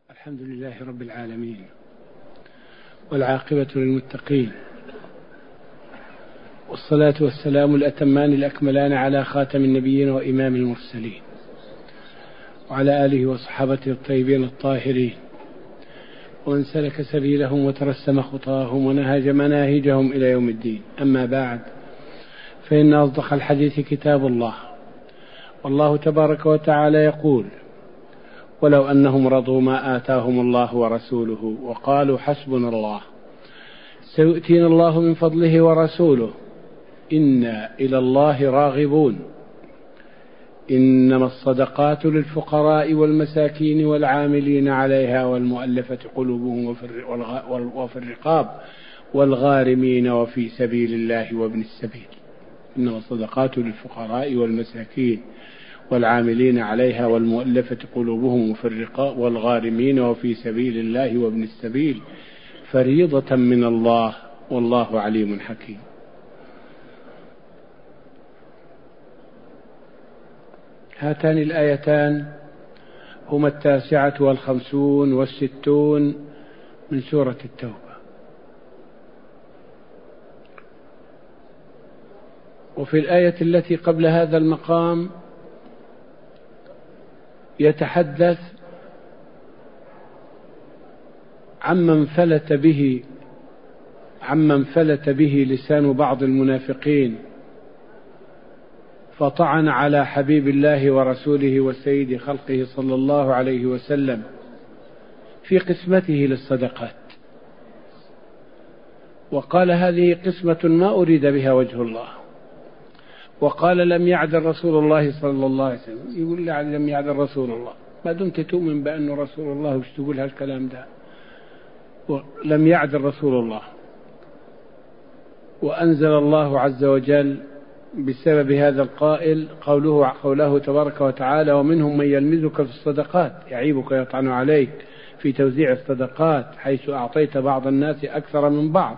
الحمد لله رب العالمين، والعاقبة للمتقين، والصلاة والسلام الأتمان الأكملان على خاتم النبيين وإمام المرسلين، وعلى آله وصحابته الطيبين الطاهرين، ومن سلك سبيلهم وترسم خطاهم ونهج مناهجهم إلى يوم الدين. أما بعد، فإن أصدق الحديث كتاب الله، والله تبارك وتعالى يقول: ولو أنهم رضوا ما آتاهم الله ورسوله وقالوا حسبنا الله سيؤتينا الله من فضله ورسوله إنا إلى الله راغبون إنما الصدقات للفقراء والمساكين والعاملين عليها والمؤلفة قلوبهم وفي الرقاب والغارمين وفي سبيل الله وابن السبيل. إنما الصدقات للفقراء والمساكين والعاملين عليها والمؤلفة قلوبهم وفي الرقاب والغارمين وفي سبيل الله وابن السبيل فريضة من الله والله عليم حكيم. هاتان الآيتان هما 59 و60 من سورة التوبة. وفي الآية التي قبل هذا المقام يتحدث عمن فلت به لسان بعض المنافقين فطعن على حبيب الله ورسوله وسيد خلقه صلى الله عليه وسلم في قسمته للصدقات، وقال: هذه قسمة ما أريد بها وجه الله. وقال: لم يعدل رسول الله صلى الله عليه وسلم. يقول: لم يعدل رسول الله، ما دمت تؤمن بأن رسول الله، وش تقول هالكلام ده؟ لم يعدل رسول الله. وأنزل الله عز وجل بسبب هذا القائل قوله تبارك وتعالى: ومنهم من يلمزك في الصدقات يعيبك يطعن عليك في توزيع الصدقات حيث أعطيت بعض الناس أكثر من بعض.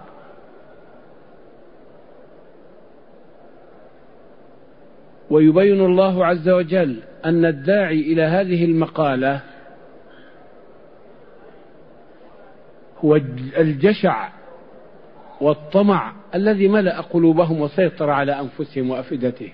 ويبين الله عز وجل أن الداعي إلى هذه المقالة هو الجشع والطمع الذي ملأ قلوبهم وسيطر على أنفسهم وأفئدتهم،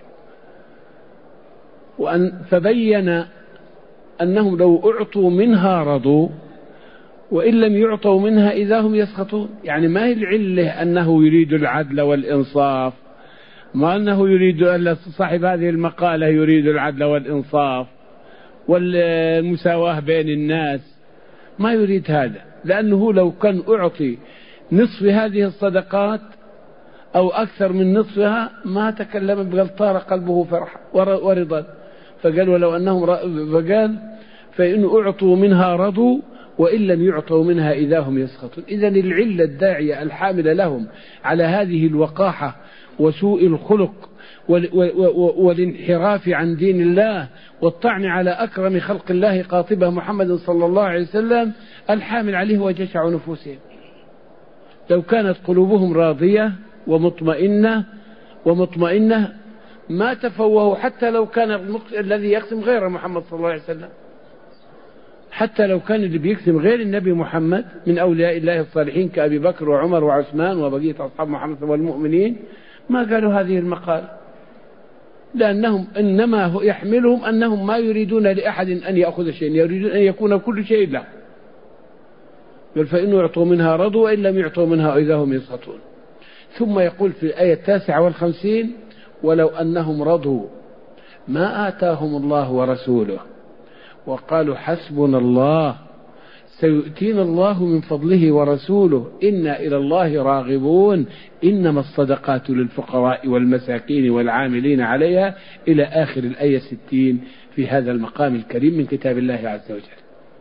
فبين أنهم لو أعطوا منها رضوا وإن لم يعطوا منها إذا هم يسخطون. يعني ما هي العلة أنه يريد العدل والإنصاف، ما أنه يريد أن صاحب هذه المقالة يريد العدل والإنصاف والمساواة بين الناس، ما يريد هذا، لأنه لو كان أعطي نصف هذه الصدقات أو أكثر من نصفها ما تكلم، بل طار قلبه فرحا ورضا. فقال: ولو أنهم فقال: فإن أعطوا منها رضوا وإن لم يعطوا منها إذا هم يسخطون. إذن العلة الداعية الحاملة لهم على هذه الوقاحة وسوء الخلق والانحراف عن دين الله والطعن على أكرم خلق الله قاطبة محمد صلى الله عليه وسلم، الحامل عليه هو جشع نفوسهم. لو كانت قلوبهم راضية ومطمئنة ما تفوهوا، حتى لو كان الذي يقسم غير محمد صلى الله عليه وسلم، حتى لو كان اللي بيقسم غير النبي محمد من أولياء الله الصالحين كأبي بكر وعمر وعثمان وبقية أصحاب محمد والمؤمنين، ما قالوا هذه المقال، لأنهم إنما يحملهم أنهم ما يريدون لأحد أن يأخذ شيء، يريدون أن يكون كل شيء له. قال: فإنه يعطوا منها رضوا وإن لم يعطوا منها إذا هم يسخطون. ثم يقول في الآية 59: ولو أنهم رضوا ما آتاهم الله ورسوله وقالوا حسبنا الله سيؤتينا الله من فضله ورسوله إنا إلى الله راغبون إنما الصدقات للفقراء والمساكين والعاملين عليها إلى آخر الآية 60 في هذا المقام الكريم من كتاب الله عز وجل.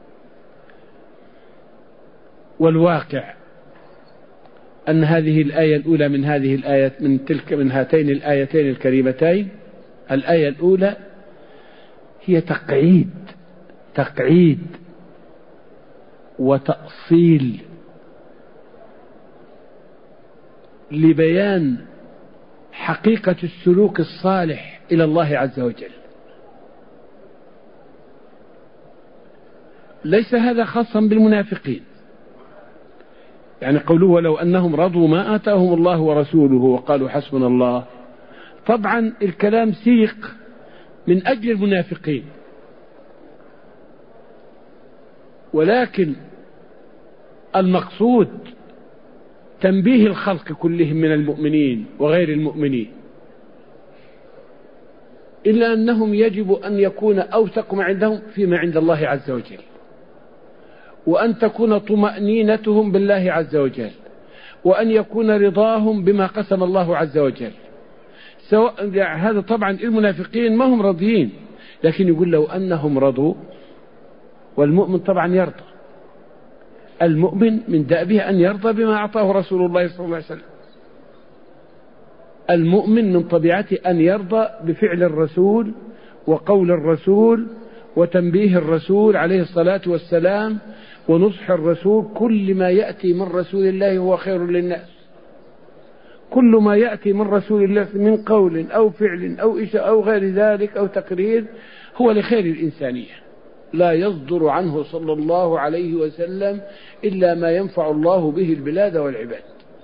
والواقع أن هذه الآية الأولى من هذه الآية من هاتين الآيتين الكريمتين، الآية الأولى هي تقعيد وتأصيل لبيان حقيقة السلوك الصالح إلى الله عز وجل. ليس هذا خاصا بالمنافقين. يعني قوله ولو أنهم رضوا ما آتاهم الله ورسوله وقالوا حسبنا الله، طبعا الكلام سيق من أجل المنافقين، ولكن المقصود تنبيه الخلق كلهم من المؤمنين وغير المؤمنين، إلا أنهم يجب أن يكون أوثق ما عندهم فيما عند الله عز وجل، وأن تكون طمأنينتهم بالله عز وجل، وأن يكون رضاهم بما قسم الله عز وجل. سواء هذا طبعا المنافقين ما هم راضيين، لكن يقول لو أنهم رضوا، والمؤمن طبعا يرضى. المؤمن من دأبه أن يرضى بما أعطاه رسول الله صلى الله عليه وسلم. المؤمن من طبيعته أن يرضى بفعل الرسول وقول الرسول وتنبيه الرسول عليه الصلاة والسلام ونصح الرسول. كل ما يأتي من رسول الله هو خير للناس، كل ما يأتي من رسول الله من قول أو فعل أو إشاء أو غير ذلك أو تقرير هو لخير الإنسانية، لا يصدر عنه صلى الله عليه وسلم إلا ما ينفع الله به البلاد والعباد.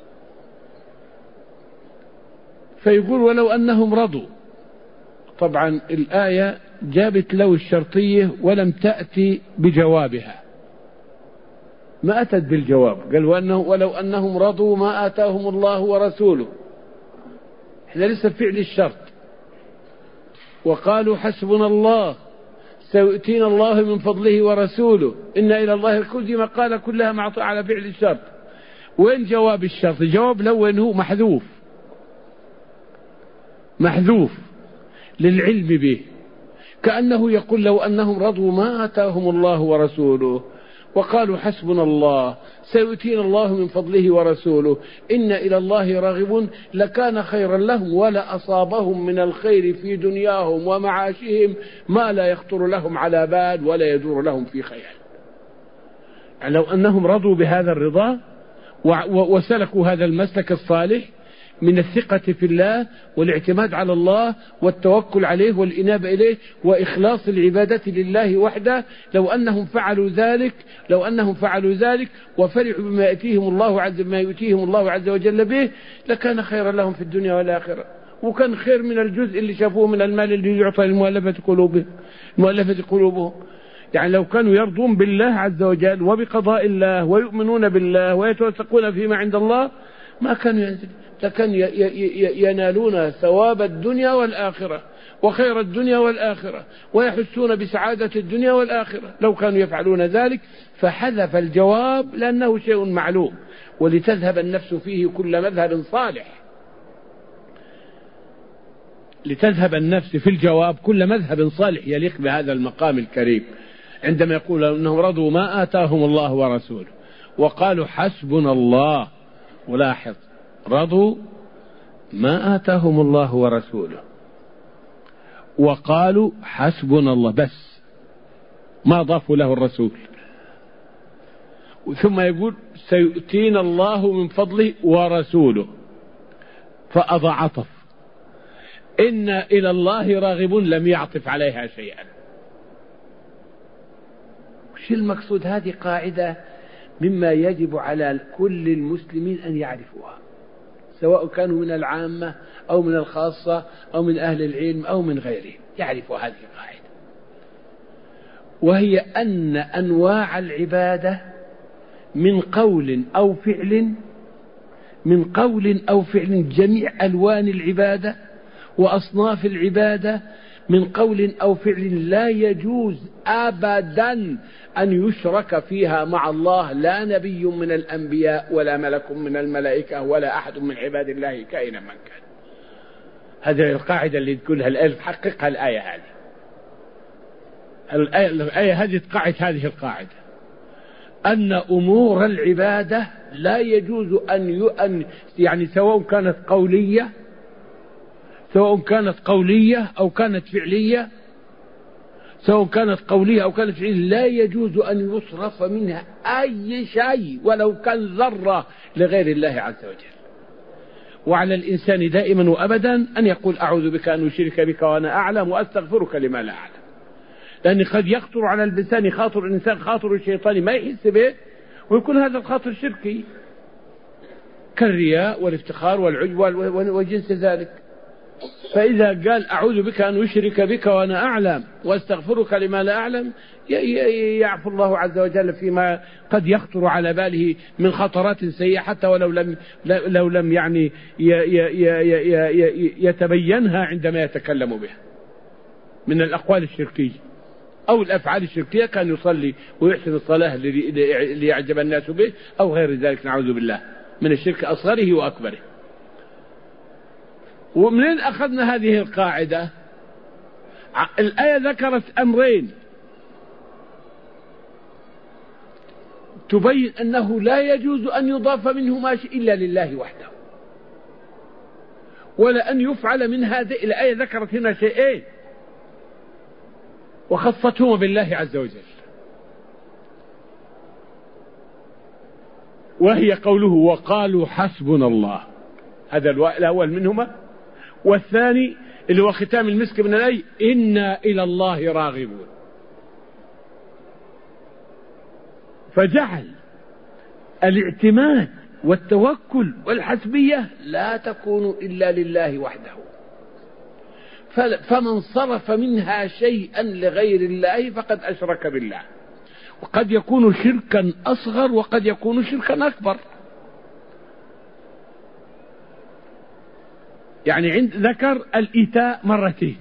فيقول ولو أنهم رضوا، طبعا الآية جابت لو الشرطية ولم تأتي بجوابها، ما أتت بالجواب. قال ولو أنهم رضوا ما آتاهم الله ورسوله، احنا لسه فعل الشرط. وقالوا حسبنا الله سيؤتينا الله من فضله ورسوله إن إلى الله الكل، دي مقالة كلها معطوة على فعل الشرط. وين جواب الشرط؟ جواب لو هو محذوف للعلم به، كأنه يقول لو أنهم رضوا ما آتاهم الله ورسوله وقالوا حسبنا الله سيؤتينا الله من فضله ورسوله إن إلى الله راغبون لكان خيرا لهم ولا أصابهم من الخير في دنياهم ومعاشهم ما لا يخطر لهم على بال ولا يدور لهم في خيال. يعني لو أنهم رضوا بهذا الرضا وسلكوا هذا المسلك الصالح من الثقة في الله والاعتماد على الله والتوكل عليه والإنابة إليه وإخلاص العبادة لله وحده، لو أنهم فعلوا ذلك وفرحوا بما يأتيهم الله عز وجل به لكان خيرا لهم في الدنيا والآخرة، وكان خير من الجزء اللي شافوه من المال اللي يعطى للمؤلفة قلوبهم. يعني لو كانوا يرضون بالله عز وجل وبقضاء الله ويؤمنون بالله ويتوثقون فيما عند الله ما كانوا ينزلون، لكن ينالون ثواب الدنيا والآخرة وخير الدنيا والآخرة ويحسون بسعادة الدنيا والآخرة لو كانوا يفعلون ذلك. فحذف الجواب لأنه شيء معلوم، ولتذهب النفس فيه كل مذهب صالح، لتذهب النفس في الجواب كل مذهب صالح يليق بهذا المقام الكريم، عندما يقول أنهم رضوا ما آتاهم الله ورسوله وقالوا حسبنا الله. ولاحظ رضوا ما آتاهم الله ورسوله وقالوا حسبنا الله بس، ما ضافوا له الرسول. ثم يقول سيؤتينا الله من فضله ورسوله، فأضع عطف. إن إلى الله راغبون لم يعطف عليها شيئا. وش المقصود؟ هذه قاعدة مما يجب على كل المسلمين أن يعرفوها، سواء كانوا من العامة أو من الخاصة أو من أهل العلم أو من غيرهم، يعرفوا هذه القاعدة، وهي أن أنواع العبادة من قول أو فعل جميع ألوان العبادة وأصناف العبادة من قول أو فعل لا يجوز أبدا أن يشرك فيها مع الله لا نبي من الأنبياء ولا ملك من الملائكة ولا أحد من عباد الله كائنا من كان. هذه القاعدة اللي تقولها الآية تحققها الآية هذه. الآية هذه تقعد هذه القاعدة، أن أمور العبادة لا يجوز أن يعني سواء كانت قولية أو كانت فعلية، لا يجوز أن يصرف منها أي شيء ولو كان ذرة لغير الله عز وجل. وعلى الإنسان دائما وأبدا أن يقول أعوذ بك أن أشرك بك وأنا أعلم وأستغفرك لما لا أعلم. لأن قد يخطر على اللسان خاطر الإنسان خاطر الشيطاني ما يحس به، ويكون هذا الخاطر شركي كالرياء والافتخار والعجب وجنس ذلك. فإذا قال أعوذ بك أن أشرك بك وأنا أعلم وأستغفرك لما لا أعلم، يعفو الله عز وجل فيما قد يخطر على باله من خطرات سيئة، حتى ولو لم يعني يتبينها عندما يتكلم بها من الأقوال الشركية أو الأفعال الشركية، كان يصلي ويحسن الصلاة ليعجب الناس به أو غير ذلك، نعوذ بالله من الشرك أصغره وأكبره. ومنين أخذنا هذه القاعدة؟ الآية ذكرت أمرين تبين أنه لا يجوز أن يضاف منهما شيء إلا لله وحده، ولا أن يفعل من هذه الآية. ذكرت هنا شيئين وخصتهما بالله عز وجل، وهي قوله وقالوا حسبنا الله، هذا الأول منهما، والثاني اللي هو ختام المسك من الآية إنا إلى الله راغبون. فجعل الاعتماد والتوكل والحسبية لا تكون إلا لله وحده، فمن صرف منها شيئا لغير الله فقد أشرك بالله، وقد يكون شركا أصغر وقد يكون شركا أكبر. يعني ذكر الإيتاء مرتين،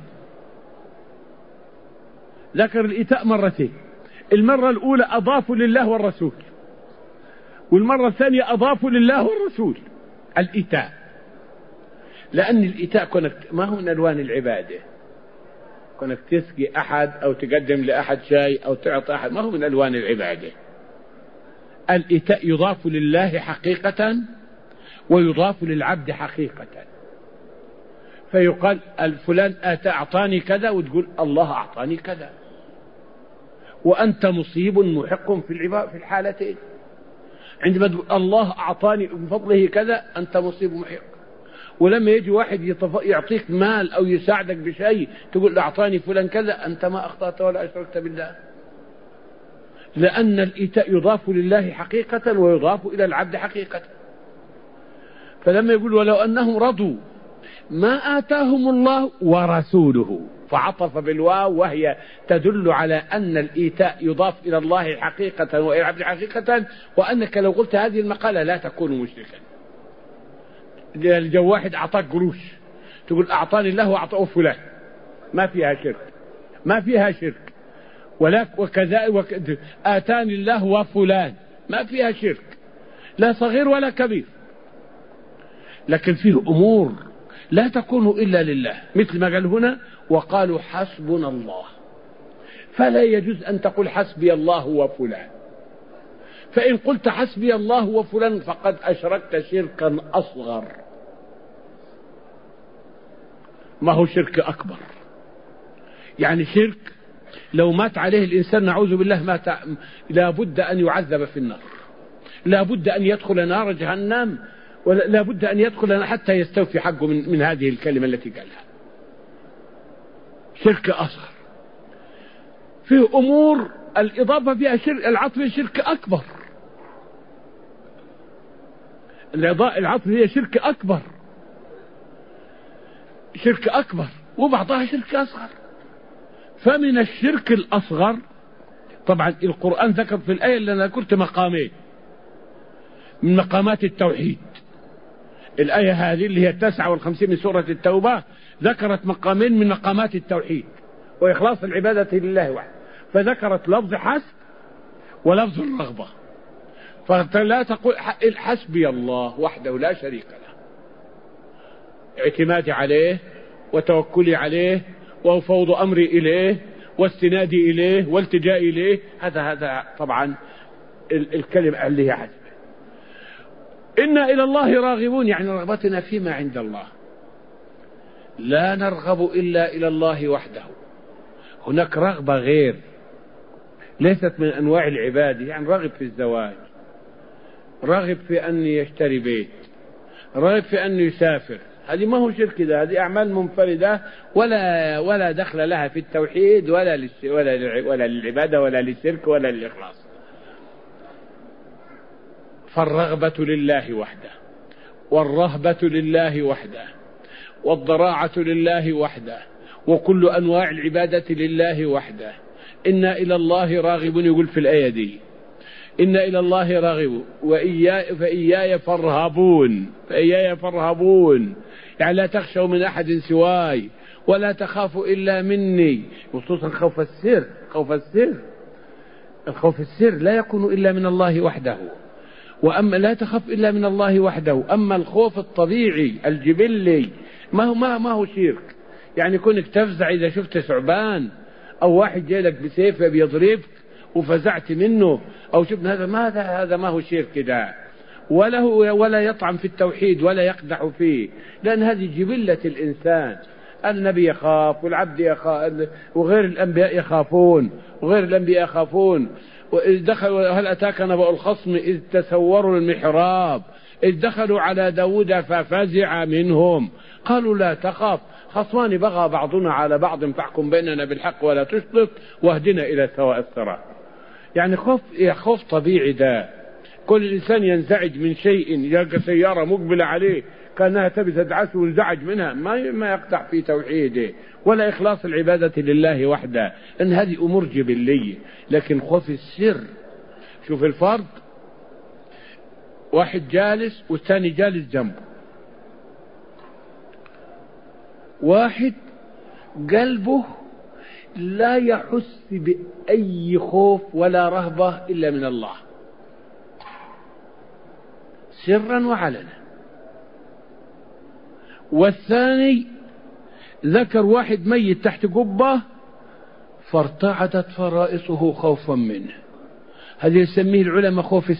ذكر الإيتاء مرتين، المرة الأولى أضافوا لله والرسول، والمرة الثانية أضافوا لله والرسول الإيتاء، لأن الإيتاء ما هو من ألوان العبادة، كونك تسقي أحد أو تقدم لأحد شيء أو تعطي أحد ما هو من ألوان العبادة. الإيتاء يضاف لله حقيقة ويضاف للعبد حقيقة، فيقال الفلان أعطاني كذا، وتقول الله أعطاني كذا، وأنت مصيب محق في الحالتين. عندما تقول الله أعطاني من فضله كذا أنت مصيب محق، ولما يجي واحد يعطيك مال أو يساعدك بشيء تقول أعطاني فلان كذا، أنت ما أخطأت ولا أشركت بالله، لأن الإيتاء يضاف لله حقيقة ويضاف إلى العبد حقيقة. فلما يقول ولو أنهم رضوا ما آتاهم الله ورسوله، فعطف بالواو وهي تدل على أن الإيتاء يضاف إلى الله حقيقة وإلى العبد حقيقة، وأنك لو قلت هذه المقالة لا تكون مشركا. جو واحد أعطاك قروش تقول أعطاني الله وأعطاه فلان، ما فيها شرك، ما فيها شرك. وكذا آتاني الله وفلان ما فيها شرك، لا صغير ولا كبير. لكن فيه أمور لا تكون إلا لله، مثل ما قال هنا وقالوا حسبنا الله، فلا يجوز أن تقول حسبي الله وفلان، فإن قلت حسبي الله وفلان فقد أشركت شركا أصغر، ما هو شرك أكبر. يعني شرك لو مات عليه الإنسان نعوذ بالله لا بد أن يعذب في النار، لا بد أن يدخل نار جهنم، ولا بد أن يدخل حتى يستوفي حقه من هذه الكلمة التي قالها. شرك أصغر. فيه أمور الإضافة فيها شرك، العطف شرك أكبر، العطف هي شرك أكبر، شرك أكبر، وبعضها شرك أصغر. فمن الشرك الأصغر طبعا القرآن ذكر في الآية اللي أنا ذكرت مقامين من مقامات التوحيد. الآية هذه اللي هي 59 من سورة التوبة ذكرت مقامين من مقامات التوحيد وإخلاص العبادة لله وحده، فذكرت لفظ حسب ولفظ الرغبة. فلا تقول حسبي الله وحده لا شريك له، اعتمادي عليه وتوكلي عليه وفوض أمري إليه واستنادي إليه والتجائي إليه، هذا طبعا الكلمة اللي هي حسب. إنا إلى الله راغبون، يعني رغبتنا فيما عند الله، لا نرغب إلا إلى الله وحده. هناك رغبة غير ليست من أنواع العبادة، يعني راغب في الزواج، راغب في أن يشتري بيت، راغب في أن يسافر، هذه ما هو شرك، هذه أعمال منفردة ولا دخل لها في التوحيد ولا للعبادة ولا للشرك ولا للإخلاص. فالرغبة لله وحده، والرهبة لله وحده، والضراعة لله وحده، وكل أنواع العبادة لله وحده. إنا إلى الله راغبون، يقول في الآية دي إنا إلى الله راغبون فإياي فارهبون، يعني لا تخشوا من أحد سواي ولا تخافوا إلا مني. خصوصا خوف السر لا يكون إلا من الله وحده، وأما لا تخف إلا من الله وحده. أما الخوف الطبيعي الجبلي ما هو شرك، يعني كونك تفزع إذا شفت ثعبان أو واحد جاي لك بسيف بيضربك وفزعت منه أو شفت هذا ما هو شرك ده، ولا يطعم في التوحيد ولا يقدح فيه، لأن هذه جبلة الإنسان. النبي يخاف والعبد يخاف وغير الأنبياء يخافون وإذ دخلوا هل أتاك نبأ الخصم إذ تسوروا المحراب إذ دخلوا على داود ففزع منهم قالوا لا تخاف خصمان بغى بعضنا على بعض فاحكم بيننا بالحق ولا تشطط واهدنا إلى سواء الصراط. يعني خوف طبيعي ده. كل إنسان ينزعج من شيء، يلقى سيارة مقبلة عليه كأنها تبي تدعسه وينزعج منها، ما يقطع في توحيده ولا إخلاص العبادة لله وحده، إن هذه أمور جبلية. لكن خوف السر، شوف الفرق، واحد جالس والثاني جالس جنبه، واحد قلبه لا يحس بأي خوف ولا رهبة إلا من الله سرا وعلنا، والثاني ذكر واحد ميت تحت قبة فارتعدت فرائصه خوفا منه. هذا يسميه العلماء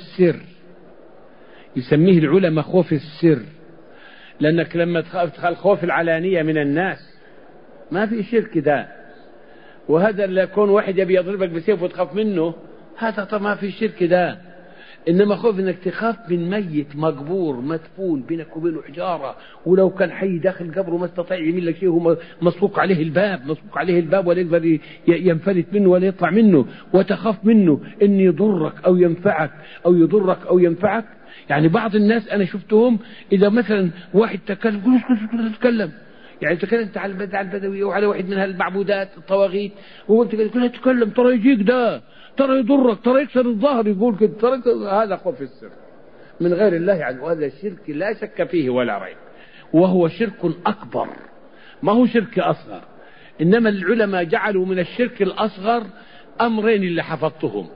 خوف السر، لأنك لما تدخل خوف العلانية من الناس ما في شرك ده، وهذا اللي يكون واحد يبي يضربك بسيف وتخاف منه هذا ما في شرك ده. إنما خوف إنك تخاف من ميت مقبور مدفون بينك وبينه حجارة، ولو كان حي داخل قبره ما استطاع يعمل لك شيء، هو مسبوق عليه الباب ولا يقدر ينفلت منه ولا يطلع منه، وتخاف منه إن يضرك أو ينفعك. يعني بعض الناس أنا شفتهم إذا مثلا واحد تكلم يعني تكلمت على البدوية وعلى واحد من هالمعبودات الطواغيت وقلت تكلم ترى يجيك ده، ترى يضرك، ترى يكسر الظهر، يقول كده، ترى هذا خوف السر من غير الله يعني. وهذا الشرك لا شك فيه ولا ريب، وهو شرك أكبر ما هو شرك أصغر. إنما العلماء جعلوا من الشرك الأصغر أمرين اللي حفظتهم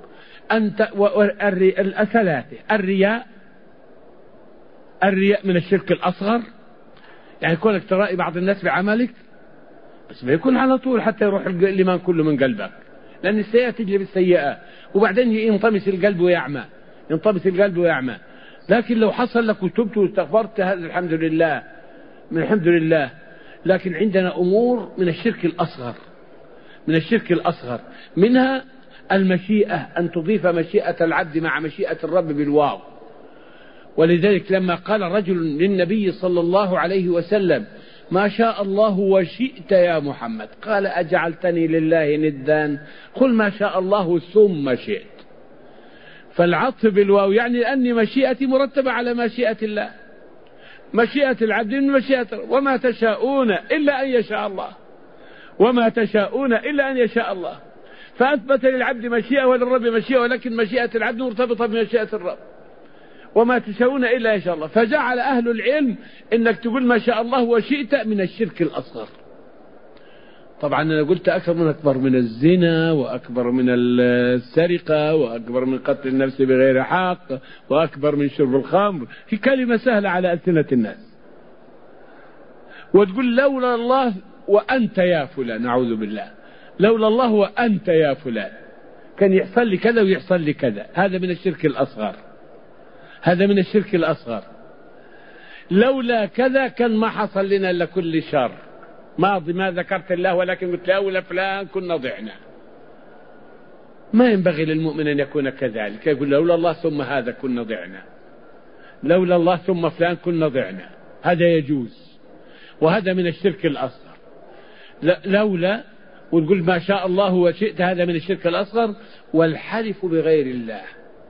الثلاثة. الرياء من الشرك الأصغر، يعني كونك ترائي بعض الناس بعملك بس ما يكون على طول حتى يروح الإيمان كله من قلبك، لأن السيئة تجلب السيئة وبعدين ينطمس القلب ويعمى. لكن لو حصل لك وتبت واستغفرت هذا الحمد لله. لكن عندنا أمور من الشرك الأصغر، منها المشيئة، أن تضيف مشيئة العبد مع مشيئة الرب بالواو. ولذلك لما قال رجل للنبي صلى الله عليه وسلم ما شاء الله وشئت يا محمد، قال أجعلتني لله ندا؟ قل ما شاء الله ثم شئت. فالعطف بالواو يعني أني مشيئتي مرتبة على مشيئة الله، مشيئة العبد من مشيئة، وما تشاءون إلا أن يشاء الله. فأثبت للعبد مشيئة وللرب مشيئة، ولكن مشيئة العبد مرتبطة بمشيئة الرب، وما تشاءون إلا إن شاء الله. فجعل أهل العلم إنك تقول ما شاء الله وشئت من الشرك الأصغر. طبعا أنا قلت أكبر من الزنا، وأكبر من السرقة، وأكبر من قتل النفس بغير حق، وأكبر من شرب الخمر، في كلمة سهلة على ألسنة الناس. وتقول لولا الله وأنت يا فلان، نعوذ بالله، لولا الله وأنت يا فلان كان يحصل لي كذا ويحصل لي كذا. هذا من الشرك الأصغر. لولا كذا كان ما حصل لنا إلا كل شر. ماضي ما ذكرت الله ولكن قلت لولا فلان كنا ضعنا. ما ينبغي للمؤمن أن يكون كذلك، يقول لولا الله ثم هذا كنا ضعنا، لولا الله ثم فلان كنا ضعنا. هذا يجوز، وهذا من الشرك الأصغر. لولا وتقول ما شاء الله وشئت، هذا من الشرك الأصغر. والحلف بغير الله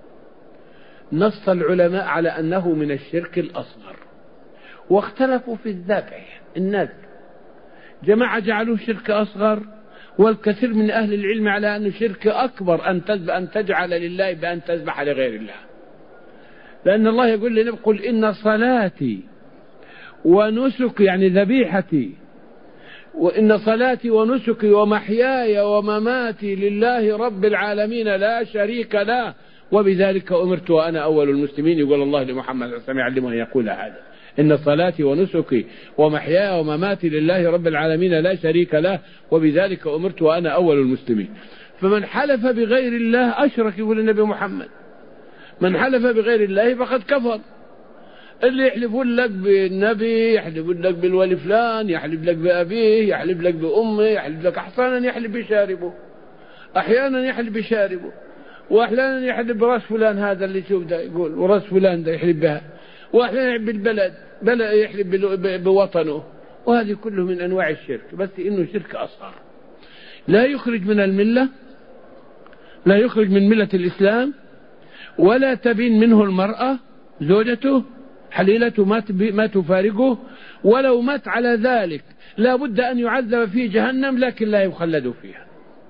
نص العلماء على أنه من الشرك الأصغر، واختلفوا في الذبح النذر. جماعة جعلوه شرك أصغر، والكثير من أهل العلم على أنه شرك أكبر أن تجعل لله بأن تذبح لغير الله، لأن الله يقول لنا قل إن صلاتي ونسكي، يعني ذبيحتي، وإن صلاتي ونسكي ومحياي ومماتي لله رب العالمين لا شريك له وبذلك أمرت وأنا أول المسلمين. يقول الله لمحمد صلى الله عليه وسلم يعلمه أن يقول هذا: إن صلاتي ونسكي ومحياي ومماتي لله رب العالمين لا شريك له وبذلك أمرت وأنا أول المسلمين. فمن حلف بغير الله أشرك، يقول النبي محمد. من حلف بغير الله فقد كفر. اللي يحلفون لك بالنبي، يحلفون لك بالولي فلان، يحلف لك بأبيه، يحلف لك بأمه، يحلف لك أحيانا يحلف بشاربه، أحيانا يحلف بشاربه، وأحيانا يحلف براس فلان هذا اللي شوف ده يقول، وراس فلان ده يحلف بها، وأحيانا يحلف بالبلد، يحلف بوطنه. وهذه كله من أنواع الشرك، بس إنه شرك أصغر لا يخرج من الملة، لا يخرج من ملة الإسلام، ولا تبين منه المرأة زوجته حليلته ما تفارقه، ولو مات على ذلك لا بد أن يعذب في جهنم لكن لا يخلد فيها،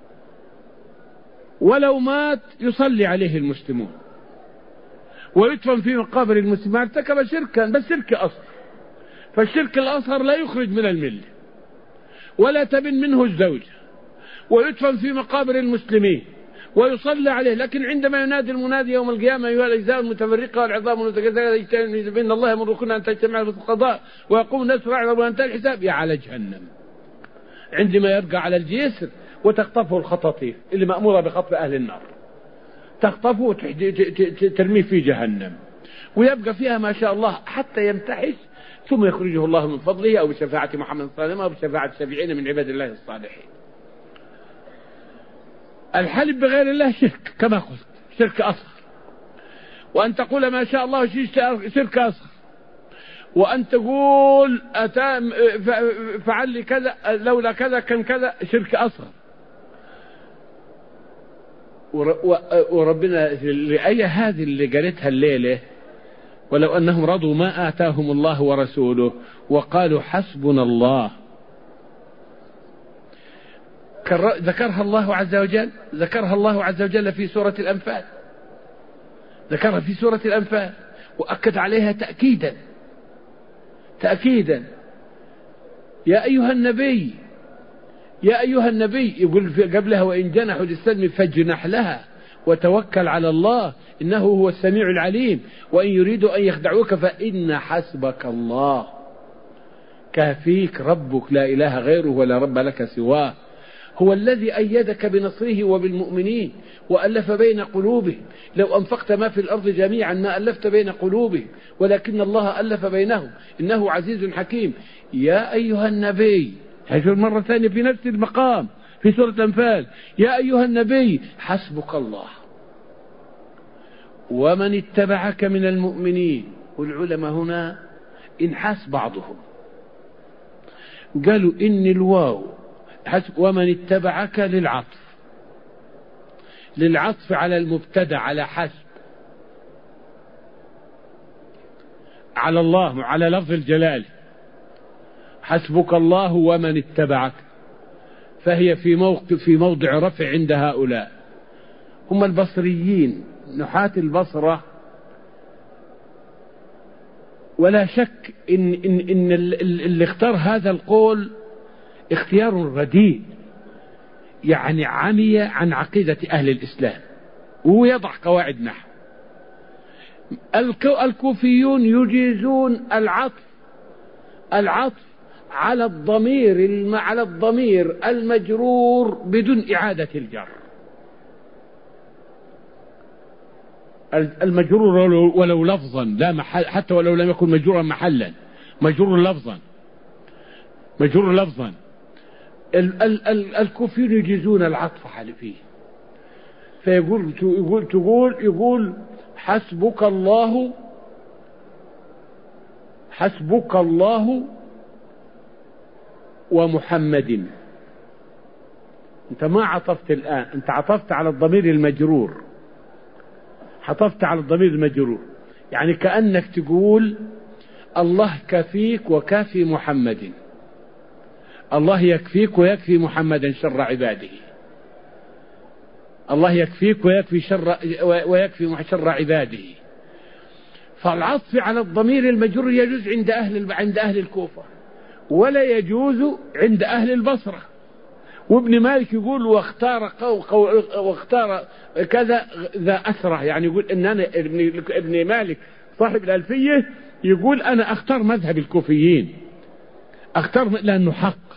ولو مات يصلي عليه المسلمون ويدفن في مقابر المسلمين. ارتكب شركا بس شرك أصغر. فالشرك الأصغر لا يخرج من الملة، ولا تبن منه الزوجة، ويدفن في مقابر المسلمين ويصلى عليه، لكن عندما ينادي المنادي يوم القيامة أيها الأجزاء المتفرقة والعظام المتكاثرة إن الله يأمركن أن تجتمعوا في القضاء ويقوم الناس فاعلموا وينتهي الحساب، يا على جهنم. عندما يرجع على الجسر وتخطفه الخطاطيف اللي مأمورة بخطف أهل النار، تخطفه وترميه في جهنم، ويبقى فيها ما شاء الله حتى يمتحش، ثم يخرجه الله من فضله أو بشفاعة محمد صلى الله عليه وسلم أو بشفاعة الشافعين من عباد الله الصالحين. الحلف بغير الله شرك كما قلت، شرك أصغر. وأن تقول ما شاء الله شرك أصغر، وأن تقول فعل لي كذا لولا كذا كان كذا، شرك أصغر. وربنا الآية هذه اللي قالتها الليلة: ولو أنهم رضوا ما آتاهم الله ورسوله وقالوا حسبنا الله، ذكرها الله عز وجل في سورة الأنفال، ذكرها في سورة الأنفال وأكد عليها تأكيدا. يا أيها النبي يقول قبلها: وإن جنحوا للسلم فاجنح لها وتوكل على الله إنه هو السميع العليم وإن يريدوا أن يخدعوك فإن حسبك الله كافيك ربك لا إله غيره ولا رب لك سواه، هو الذي أيدك بنصره وبالمؤمنين وألف بين قلوبهم، لو أنفقت ما في الأرض جميعا ما ألفت بين قلوبهم ولكن الله ألف بينهم إنه عزيز حكيم. يا أيها النبي، هذه مرة ثانية في نفس المقام في سورة الأنفال: يا أيها النبي حسبك الله ومن اتبعك من المؤمنين. والعلماء هنا انحاس بعضهم، قالوا إن الواو ومن اتبعك للعطف على المبتدأ على حسب، على الله، على لفظ الجلال، حسبك الله ومن اتبعك، فهي في موضع رفع عند هؤلاء. هم البصريين نحاة البصرة، ولا شك إن اللي اختار هذا القول اختيار رديء، يعني عمي عن عقيدة أهل الإسلام، وهو يضع قواعد نحو. الكوفيون يجيزون العطف على الضمير المجرور بدون إعادة الجر، المجرور ولو لفظا لا محل، حتى ولو لم يكن مجرورا محلا، مجرور لفظا. الكوفيون يجيزون العطف على فيه، فيقول حسبك الله ومحمد. أنت ما عطفت الآن، أنت عطفت على الضمير المجرور، عطفت على الضمير المجرور، يعني كأنك تقول الله كفيك وكافي محمد، الله يكفيك ويكفي محمدا شر عباده، الله يكفيك ويكفي شر عباده. فالعطف على الضمير المجرور يجوز عند أهل الكوفة، ولا يجوز عند أهل البصرة. وابن مالك يقول واختار كذا ذا أسرة، يعني يقول إن أنا ابن مالك صاحب الألفية يقول أنا أختار مذهب الكوفيين، أختار لأنه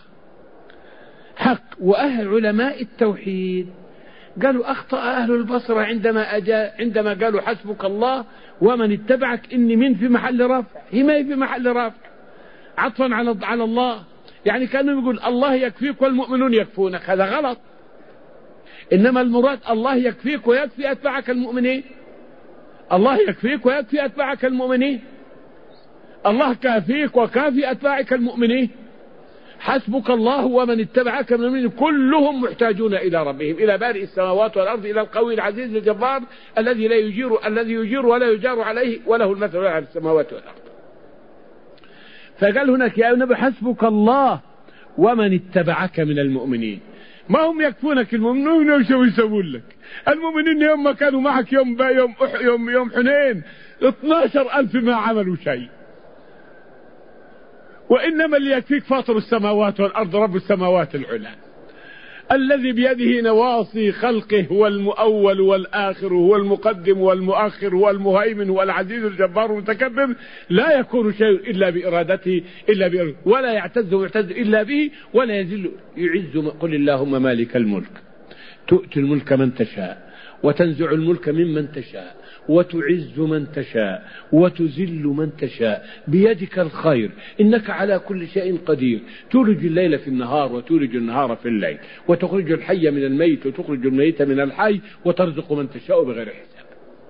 حق. وأهل علماء التوحيد قالوا أخطأ أهل البصرة عندما قالوا حسبك الله ومن اتبعك، إني من في محل رفع، هي ما في محل رفع، عطفا على الله، يعني كانوا يقول الله يكفيك والمؤمنون يكفونك، هذا غلط. إنما المراد الله يكفيك ويكفي أتباعك المؤمنين، الله يكفيك ويكفي أتباعك المؤمنين، الله كافيك وكافي أتباعك المؤمنين. حسبك الله ومن اتبعك من المؤمنين كلهم محتاجون إلى ربهم، إلى بارئ السماوات والأرض، إلى القوي العزيز الجبار الذي يجير ولا يجار عليه، وله المثل على السماوات والأرض. فقال هناك يا نبي حسبك الله ومن اتبعك من المؤمنين. ما هم يكفونك المؤمنين وش يسوون لك؟ المؤمنين يوم ما كانوا معك يوم حنين 12,000 ما عملوا شيء. وإنما اللي يكفيك فاطر السماوات والأرض رب السماوات العلى الذي بيده نواصي خلقه، هو المؤول والآخر، هو المقدم والمؤخر، هو المهيمن والعزيز الجبار المتكبر، لا يكون شيء إلا بإرادته ولا يعتز إلا به، ولا يذل يعز. قل اللهم مالك الملك تؤتي الملك من تشاء وتنزع الملك ممن تشاء وتعز من تشاء وتذل من تشاء بيدك الخير إنك على كل شيء قدير، تولج الليل في النهار وتولج النهار في الليل، وتخرج الحي من الميت وتخرج الميت من الحي، وترزق من تشاء بغير حساب.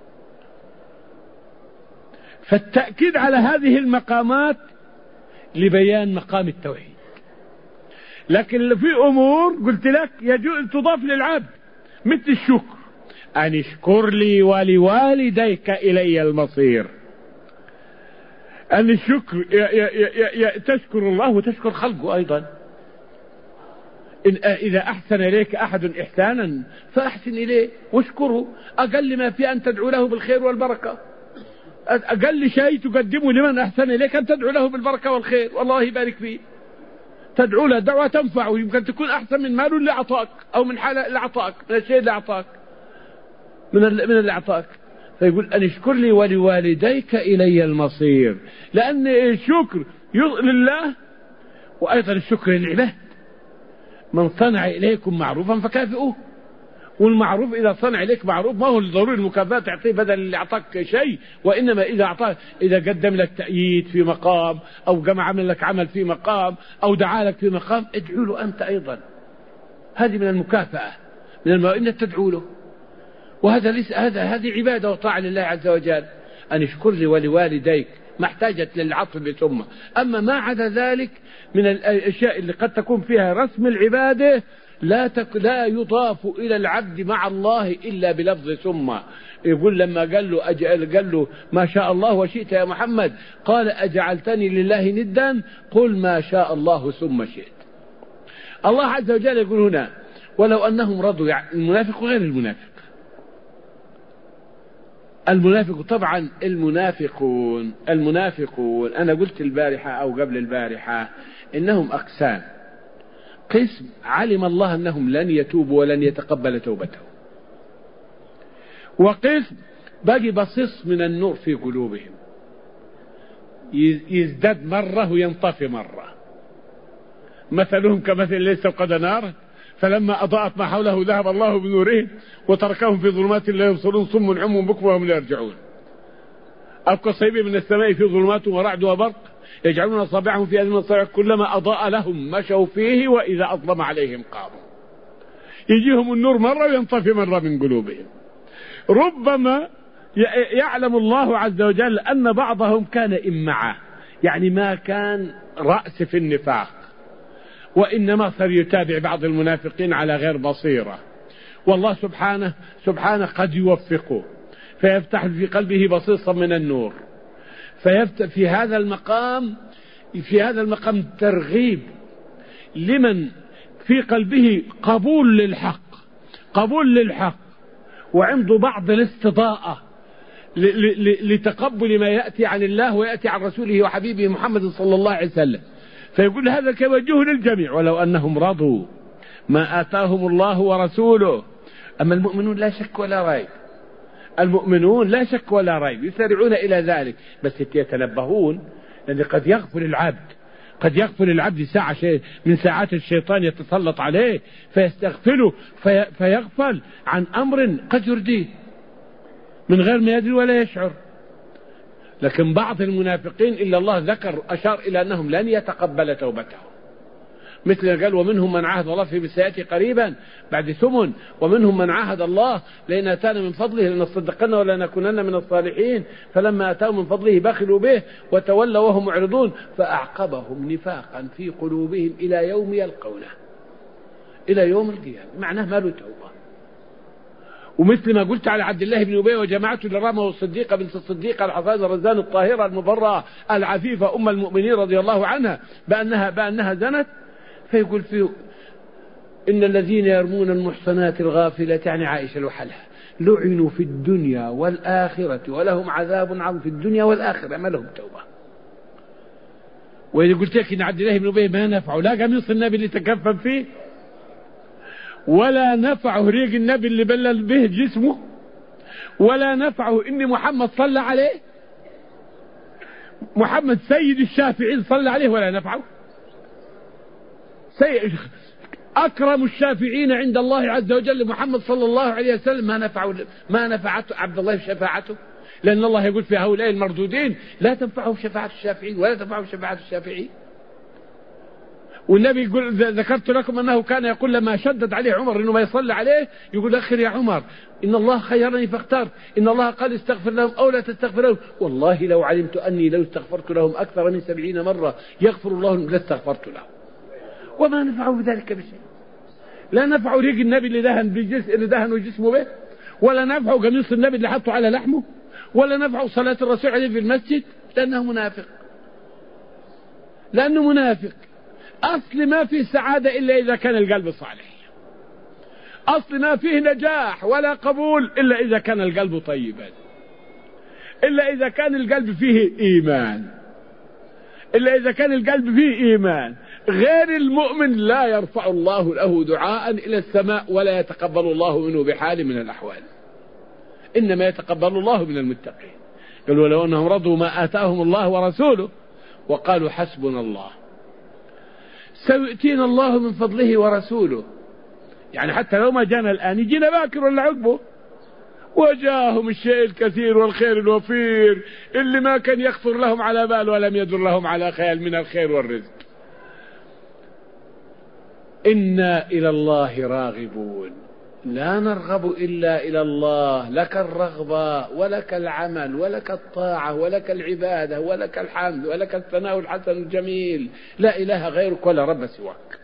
فالتأكيد على هذه المقامات لبيان مقام التوحيد. لكن في أمور قلت لك يجوز تضاف للعبد، مثل الشكر، أن اشكر لي ولوالديك إلي المصير. أن الشكر تشكر الله وتشكر خلقه أيضا. إذا أحسن إليك أحد إحسانا فأحسن إليه واشكره، أقل ما في أن تدعو له بالخير والبركة، أقل شيء تقدمه لمن أحسن إليك أن تدعو له بالبركة والخير، والله يبارك فيه، تدعو له دعوة تنفعه، يمكن تكون أحسن من ماله اللي أعطاك، أو من حالة اللي أعطاك، من الشيء اللي أعطاك، من اللي أعطاك. فيقول أن اشكر لي ولوالديك إلي المصير، لأن الشكر لله، وأيضا الشكر للعباد. من صنع إليكم معروفا فكافئوه، والمعروف إذا صنع إليك معروف ما هو ضروري المكافأة تعطيه بدل اللي أعطاك شيء، وإنما إذا قدم لك تأييد في مقام، أو جمع عمل لك عمل في مقام، أو دعا لك في مقام، ادعو له أنت أيضا. هذه من المكافأة، إنك تدعو له، هذه عبادة وطاعة لله عز وجل. أن اشكر لي ولوالديك ما احتاجت للعطف بثم. أما ما عدا ذلك من الأشياء اللي قد تكون فيها رسم العبادة لا يضاف إلى العبد مع الله إلا بلفظ ثم. يقول لما قال له ما شاء الله وشئت يا محمد، قال أجعلتني لله ندا، قل ما شاء الله ثم شئت. الله عز وجل يقول هنا ولو أنهم رضوا، المنافق غير المنافق طبعا المنافقون أنا قلت البارحة أو قبل البارحة إنهم أقسام. قسم علم الله أنهم لن يتوبوا ولن يتقبل توبتهم، وقسم باقي بصيص من النور في قلوبهم، يزداد مرة وينطفي مرة. مثلهم كمثل ليس قد نار فلما أضاءت ما حوله ذهب الله بنورهم وتركهم في ظلمات لا يبصرون صم عم بكم وهم لا يرجعون. أو كصيب من السماء في ظلمات ورعد وبرق يجعلون أصابعهم في أذن الصواعق كلما أضاء لهم مشوا فيه وإذا أظلم عليهم قاموا. يجيهم النور مرة وينطفي مرة من قلوبهم. ربما يعلم الله عز وجل أن بعضهم كان إمعة، يعني ما كان رأس في النفاق، وإنما صار يتابع بعض المنافقين على غير بصيرة، والله سبحانه قد يوفقه فيفتح في قلبه بصيصا من النور، فيفتح في هذا المقام ترغيب لمن في قلبه قبول للحق وعنده بعض الاستضاءة لتقبل ما يأتي عن الله ويأتي عن رسوله وحبيبه محمد صلى الله عليه وسلم، فيقول هذا كوجه للجميع ولو أنهم رضوا ما آتاهم الله ورسوله. أما المؤمنون لا شك ولا ريب يسارعون إلى ذلك، بس يتنبهون، لأن قد يغفل العبد ساعة من ساعات الشيطان يتسلط عليه فيستغفله فيغفل عن أمر قد يرديه من غير ما يدري ولا يشعر. لكن بعض المنافقين إلا الله أشار إلى أنهم لن يتقبل توبتهم، مثل قال ومنهم من عاهد الله في سيأتي قريبا بعد ثمن، ومنهم من عاهد الله لئن أتانا من فضله لنصدقن ولنكونن من الصالحين، فلما أتاهم من فضله بخلوا به وتولوا وهم معرضون فأعقبهم نفاقا في قلوبهم إلى يوم يلقونه، إلى يوم القيامة، معناه ما له توبة. ومثل ما قلت على عبد الله بن أبي وجماعته اللي رموا الصديقة بنت الصديق الحصان الرزان الطاهرة المبرأة العفيفة أم المؤمنين رضي الله عنها بأنها زنت، فيقول فيه إن الذين يرمون المحصنات الغافلات يعني عائشة لوحدها لعنوا في الدنيا والآخرة ولهم عذاب عظيم في الدنيا والآخرة، ما لهم توبة. وإذا قلت لك إن عبد الله بن أبي ما نفعه لا قميص النبي اللي تكفن فيه، ولا نفعه ريق النبي اللي بلل به جسمه، ولا نفعه إن محمد صلى عليه، محمد سيد الشافعين صلى عليه ولا نفعه، أكرم الشافعين عند الله عز وجل محمد صلى الله عليه وسلم، ما نفعته عبد الله شفاعته، لأن الله يقول في هؤلاء المردودين لا تنفعهم شفاعة الشافعين ولا تنفعهم شفاعة الشافعين. والنبي يقول ذكرت لكم أنه كان يقول لما شدد عليه عمر إنه ما يصلي عليه يقول أخر يا عمر إن الله خيرني فاخترت، إن الله قال استغفر لهم أو لا تستغفر لهم، والله لو علمت أني لو استغفرت لهم أكثر من 70 مرة يغفر الله لهم لاستغفرت لهم، وما نفعوا بذلك بشيء. لا نفعوا ريق النبي اللي دهنوا جسمه به، ولا نفعوا قميص النبي اللي حطوا على لحمه، ولا نفعوا صلاة الرسول عليه في المسجد، لأنه منافق. أصل ما فيه سعادة إلا إذا كان القلب صالح، أصل ما فيه نجاح ولا قبول إلا إذا كان القلب طيبا، إلا إذا كان القلب فيه إيمان، غير المؤمن لا يرفع الله له دعاء إلى السماء ولا يتقبل الله منه بحال من الأحوال، إنما يتقبل الله من المتقين. قالوا لو أنهم رضوا ما آتاهم الله ورسوله وقالوا حسبنا الله سيؤتينا الله من فضله ورسوله، يعني حتى لو ما جانا الآن يجينا باكر ولا عقبه، وجاءهم الشيء الكثير والخير الوفير اللي ما كان يخطر لهم على بال ولم يدر لهم على خيال من الخير والرزق. إنا إلى الله راغبون لا نرغب إلا إلى الله، لك الرغبة ولك العمل ولك الطاعة ولك العبادة ولك الحمد ولك الثناء الحسن الجميل، لا إله غيرك ولا رب سواك.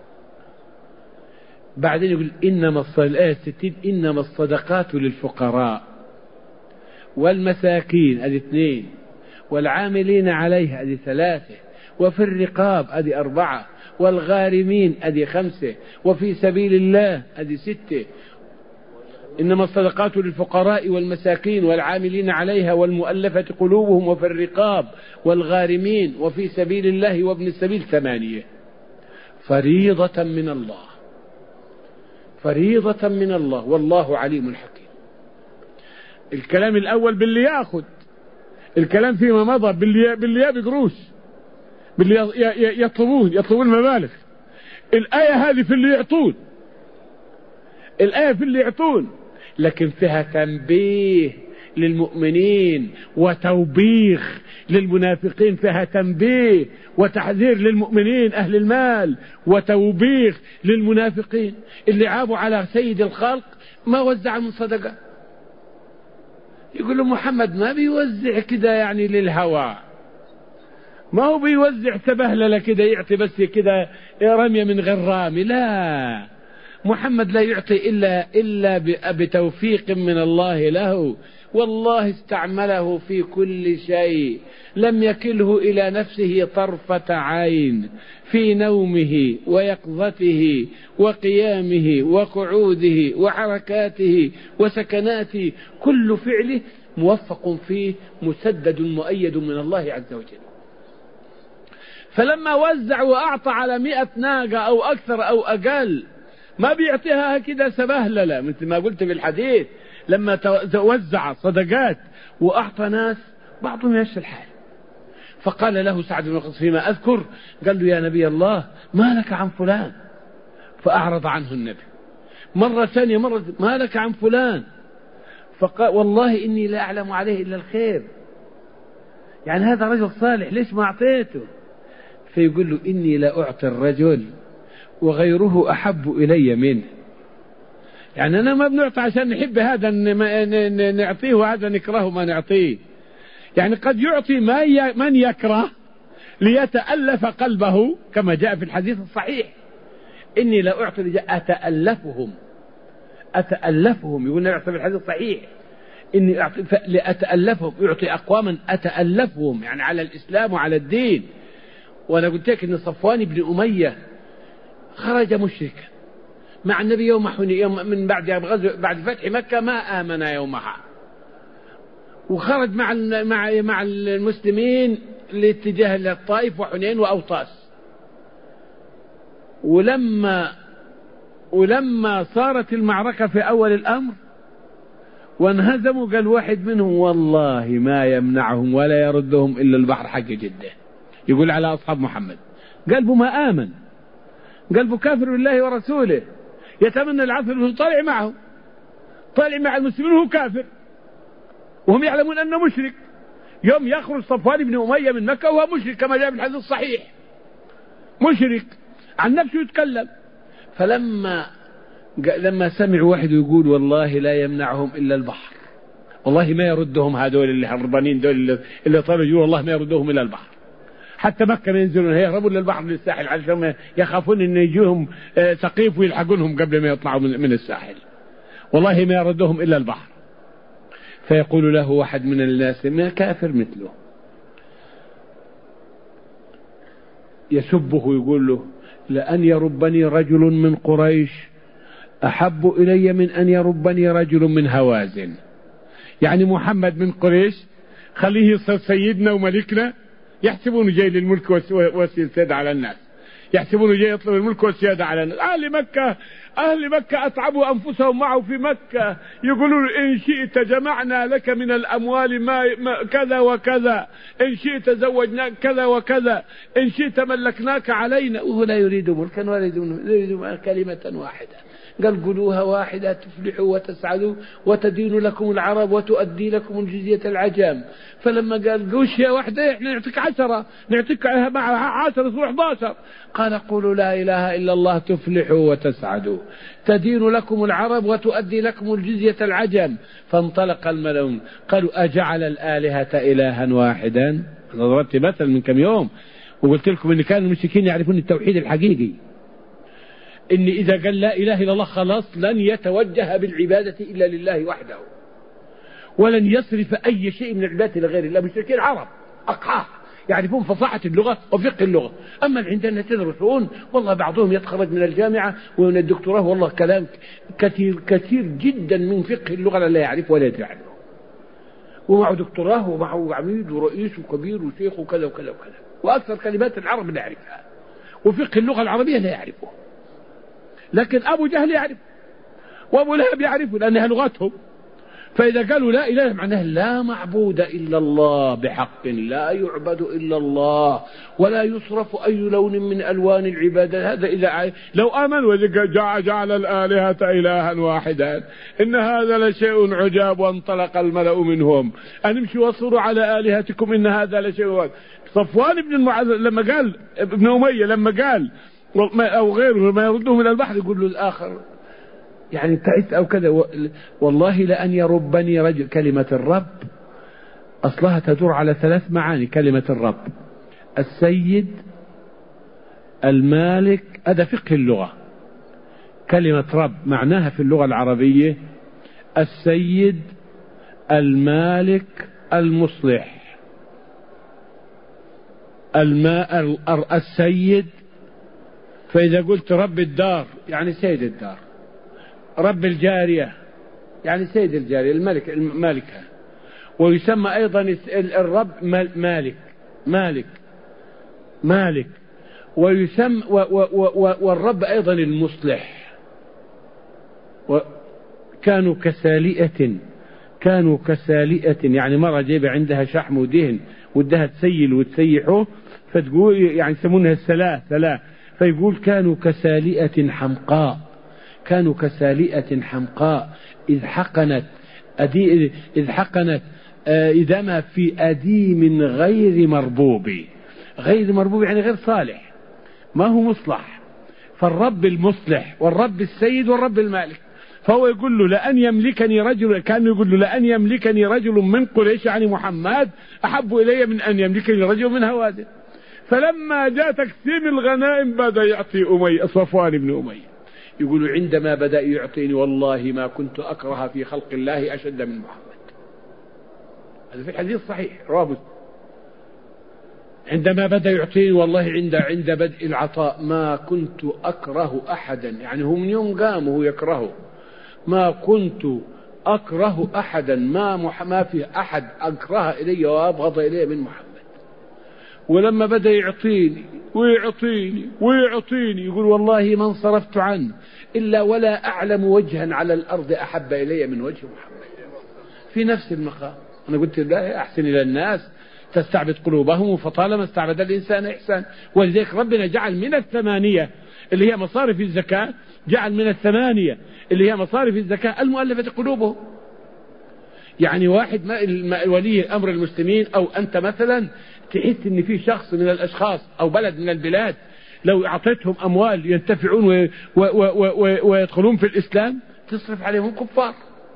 بعدين يقول الآية 60 إنما الصدقات للفقراء والمساكين هذه 2، والعاملين عليها هذه 3، وفي الرقاب هذه 4، والغارمين هذه 5، وفي سبيل الله هذه 6. إنما الصدقات للفقراء والمساكين والعاملين عليها والمؤلفة قلوبهم وفي الرقاب والغارمين وفي سبيل الله وابن السبيل 8. فريضة من الله والله عليم حكيم. الكلام الأول باللي يأخذ، الكلام فيما مضى باللي يبي قروش، باللي يطلبون مبالغ. الآية هذه في اللي يعطون، لكن فيها تنبيه للمؤمنين وتوبيخ للمنافقين، فيها تنبيه وتحذير للمؤمنين أهل المال وتوبيخ للمنافقين اللي عابوا على سيد الخلق ما وزع من صدقة. يقول له محمد ما بيوزع كده يعني للهوى، ما هو بيوزع سبهلله كده يعطي بس كده رمية من غير رامي، لا، محمد لا يعطي إلا بتوفيق من الله له، والله استعمله في كل شيء، لم يكله إلى نفسه طرفة عين، في نومه ويقظته وقيامه وقعوده وحركاته وسكناته، كل فعله موفق فيه مسدد مؤيد من الله عز وجل. فلما وزع وأعطى على 100 ناقة أو أكثر أو أقل، ما بيعطيها كده سبهللة مثل ما قلت بالحديث، لما وزع صدقات وأعطى ناس بعضهم يمشي الحال. فقال له سعد بن وقاص فيما أذكر، قال له يا نبي الله ما لك عن فلان؟ فأعرض عنه النبي. مرة ثانية ما لك عن فلان؟ فقال والله إني لا أعلم عليه إلا الخير، يعني هذا رجل صالح ليش ما أعطيته؟ فيقول له إني لا أعطي الرجل وغيره أحب إلي منه، يعني أنا ما بنعطي عشان نحب هذا نعطيه وهذا نكرهه ما نعطيه، يعني قد يعطي من يكره ليتألف قلبه كما جاء في الحديث الصحيح، إني لا أعطي أتألفهم، يقول يعطي في الحديث الصحيح إني أعطي لأتألفهم، يعطي أقواما أتألفهم يعني على الإسلام وعلى الدين. وأنا قلت لك إن صفوان بن أمية خرج مشركا مع النبي يوم حنين، من بعد فتح مكة ما آمن يومها، وخرج مع المسلمين لاتجاه الطائف وحنين وأوطاس. ولما صارت المعركة في أول الأمر وانهزموا، قال واحد منهم والله ما يمنعهم ولا يردهم إلا البحر حق جده، يقول على أصحاب محمد قلبه ما آمن، قلبه كافر بالله ورسوله، يتمنى العفو انه طالع معه، طالع مع المسلمين وهو كافر وهم يعلمون أنه مشرك. يوم يخرج صفوان بن أمية من مكة وهو مشرك كما جاء في الحديث الصحيح، مشرك عن نفسه يتكلم. فلما سمعوا واحد يقول والله لا يمنعهم إلا البحر، والله ما يردهم هذول اللي هربانين دول اللي طالوا يقول والله ما يردهم إلا البحر، حتى مكة ما ينزلون يهربون للبحر للساحل عشان يخافون أن يجوهم ثقيف ويلحقونهم قبل ما يطلعوا من الساحل، والله ما يردهم إلا البحر. فيقول له واحد من الناس ما كافر مثله يسبه، يقول له لأن يربني رجل من قريش أحب إلي من أن يربني رجل من هوازن، يعني محمد من قريش خليه يصير سيدنا وملكنا، يحسبونه جاي للملك والسيادة على الناس، يحسبونه جاي يطلب الملك والسيادة على الناس. أهل مكة أتعبوا أنفسهم معه في مكة، يقولون إن شئت جمعنا لك من الأموال ما كذا وكذا، إن شئت زوجناك كذا وكذا، إن شئت ملكناك علينا، وهو لا يريد ملكا ولا يريد كلمة واحدة. قال قولوها واحدة تفلحوا وتسعدوا وتدين لكم العرب وتؤدي لكم الجزية العجام. فلما قال قوشية واحدة احنا نعطيك 10، نعطيك مع 10 يصير 11. قال قولوا لا إله إلا الله تفلحوا وتسعدوا تدين لكم العرب وتؤدي لكم الجزية العجم. فانطلق الملؤون قالوا أجعل الآلهة إلها واحدا. أنا ضربت مثل من كم يوم وقلت لكم إن كانوا المشركين يعرفون التوحيد الحقيقي، إن إذا قال لا إله إلا الله خلاص لن يتوجه بالعبادة إلا لله وحده، ولن يصرف أي شيء من العبادة لغير الله. مشركين عرب أقحاح يعرفون فصاحة اللغة وفقه اللغة، أما عندنا تدرسون والله بعضهم يتخرج من الجامعة ومن الدكتوراه والله كلام كثير جدا من فقه اللغة لا يعرف ولا يدري عنه، ومعه دكتوراه ومعه عميد ورئيس وكبير وشيخ وكذا وكذا وكذا، وأكثر كلمات العرب لا يعرفها، وفقه اللغة العربية لا يعرفه. لكن أبو جهل يعرف وأبو لهب يعرف لأنها لغتهم. فإذا قالوا لا إله معناه لا معبود إلا الله بحق، لا يعبد إلا الله ولا يصرف أي لون من ألوان العبادة. هذا إذا لو آمنوا جعل الآلهة إلها واحدا إن هذا لشيء عجاب. وانطلق الملأ منهم أن امشوا واصبروا على آلهتكم إن هذا لشيء. صفوان بن المعذب لما قال ابن أمية لما قال أو غيره ما يرده من البحر يقول له الآخر يعني تعيت أو كذا، والله لأن يربني رجل. كلمة الرب أصلها تدور على 3 معاني. كلمة الرب السيد المالك، هذا فقه اللغة. كلمة رب معناها في اللغة العربية السيد المالك المصلح. السيد، فإذا قلت رب الدار يعني سيد الدار، رب الجارية يعني سيد الجارية، الملك مالكها. ويسمى أيضا الرب مالك ويسمى والرب أيضا المصلح. كانوا كسالئة يعني مرة جايبة عندها شحم ودهن ودها تسيل وتسيحه، فتقول يعني يسمونها السلاة، فيقول كانوا كسالئة حمقاء إذ حقنت إدمها في أديم غير مربوب يعني غير صالح، ما هو مصلح. فالرب المصلح والرب السيد والرب المالك. فهو يقول له لأن يملكني رجل، كانوا يقول له لأن يملكني رجل من قريش يعني محمد أحب إلي من أن يملكني رجل من هوازن. فلما جاء تقسيم الغنائم بدأ يعطي صفوان بن أمية، يقول عندما بدأ يعطيني والله ما كنت أكره في خلق الله أشد من محمد. هذا في الحديث صحيح رواه مسلم. عندما بدأ يعطيني والله عند بدء العطاء ما كنت أكره أحدا، يعني هو من يوم قام وهو يكرهه، ما كنت أكره أحدا، ما في أحد أكره إلي وأبغض إلي من محمد. ولما بدأ يعطيني يقول والله ما انصرفت عنه إلا ولا أعلم وجها على الأرض أحب إلي من وجه محمد. في نفس المقام أنا قلت لا أحسن إلى الناس تستعبد قلوبهم، فطالما استعبد الإنسان إحسان. ولذلك ربنا جعل من 8 اللي هي مصارف الزكاة، جعل من 8 اللي هي مصارف الزكاة المؤلفة قلوبهم. يعني واحد ولي أمر المسلمين أو أنت مثلا تحس إن في شخص من الأشخاص أو بلد من البلاد لو أعطيتهم أموال ينتفعون ويدخلون في الإسلام تصرف عليهم كفار،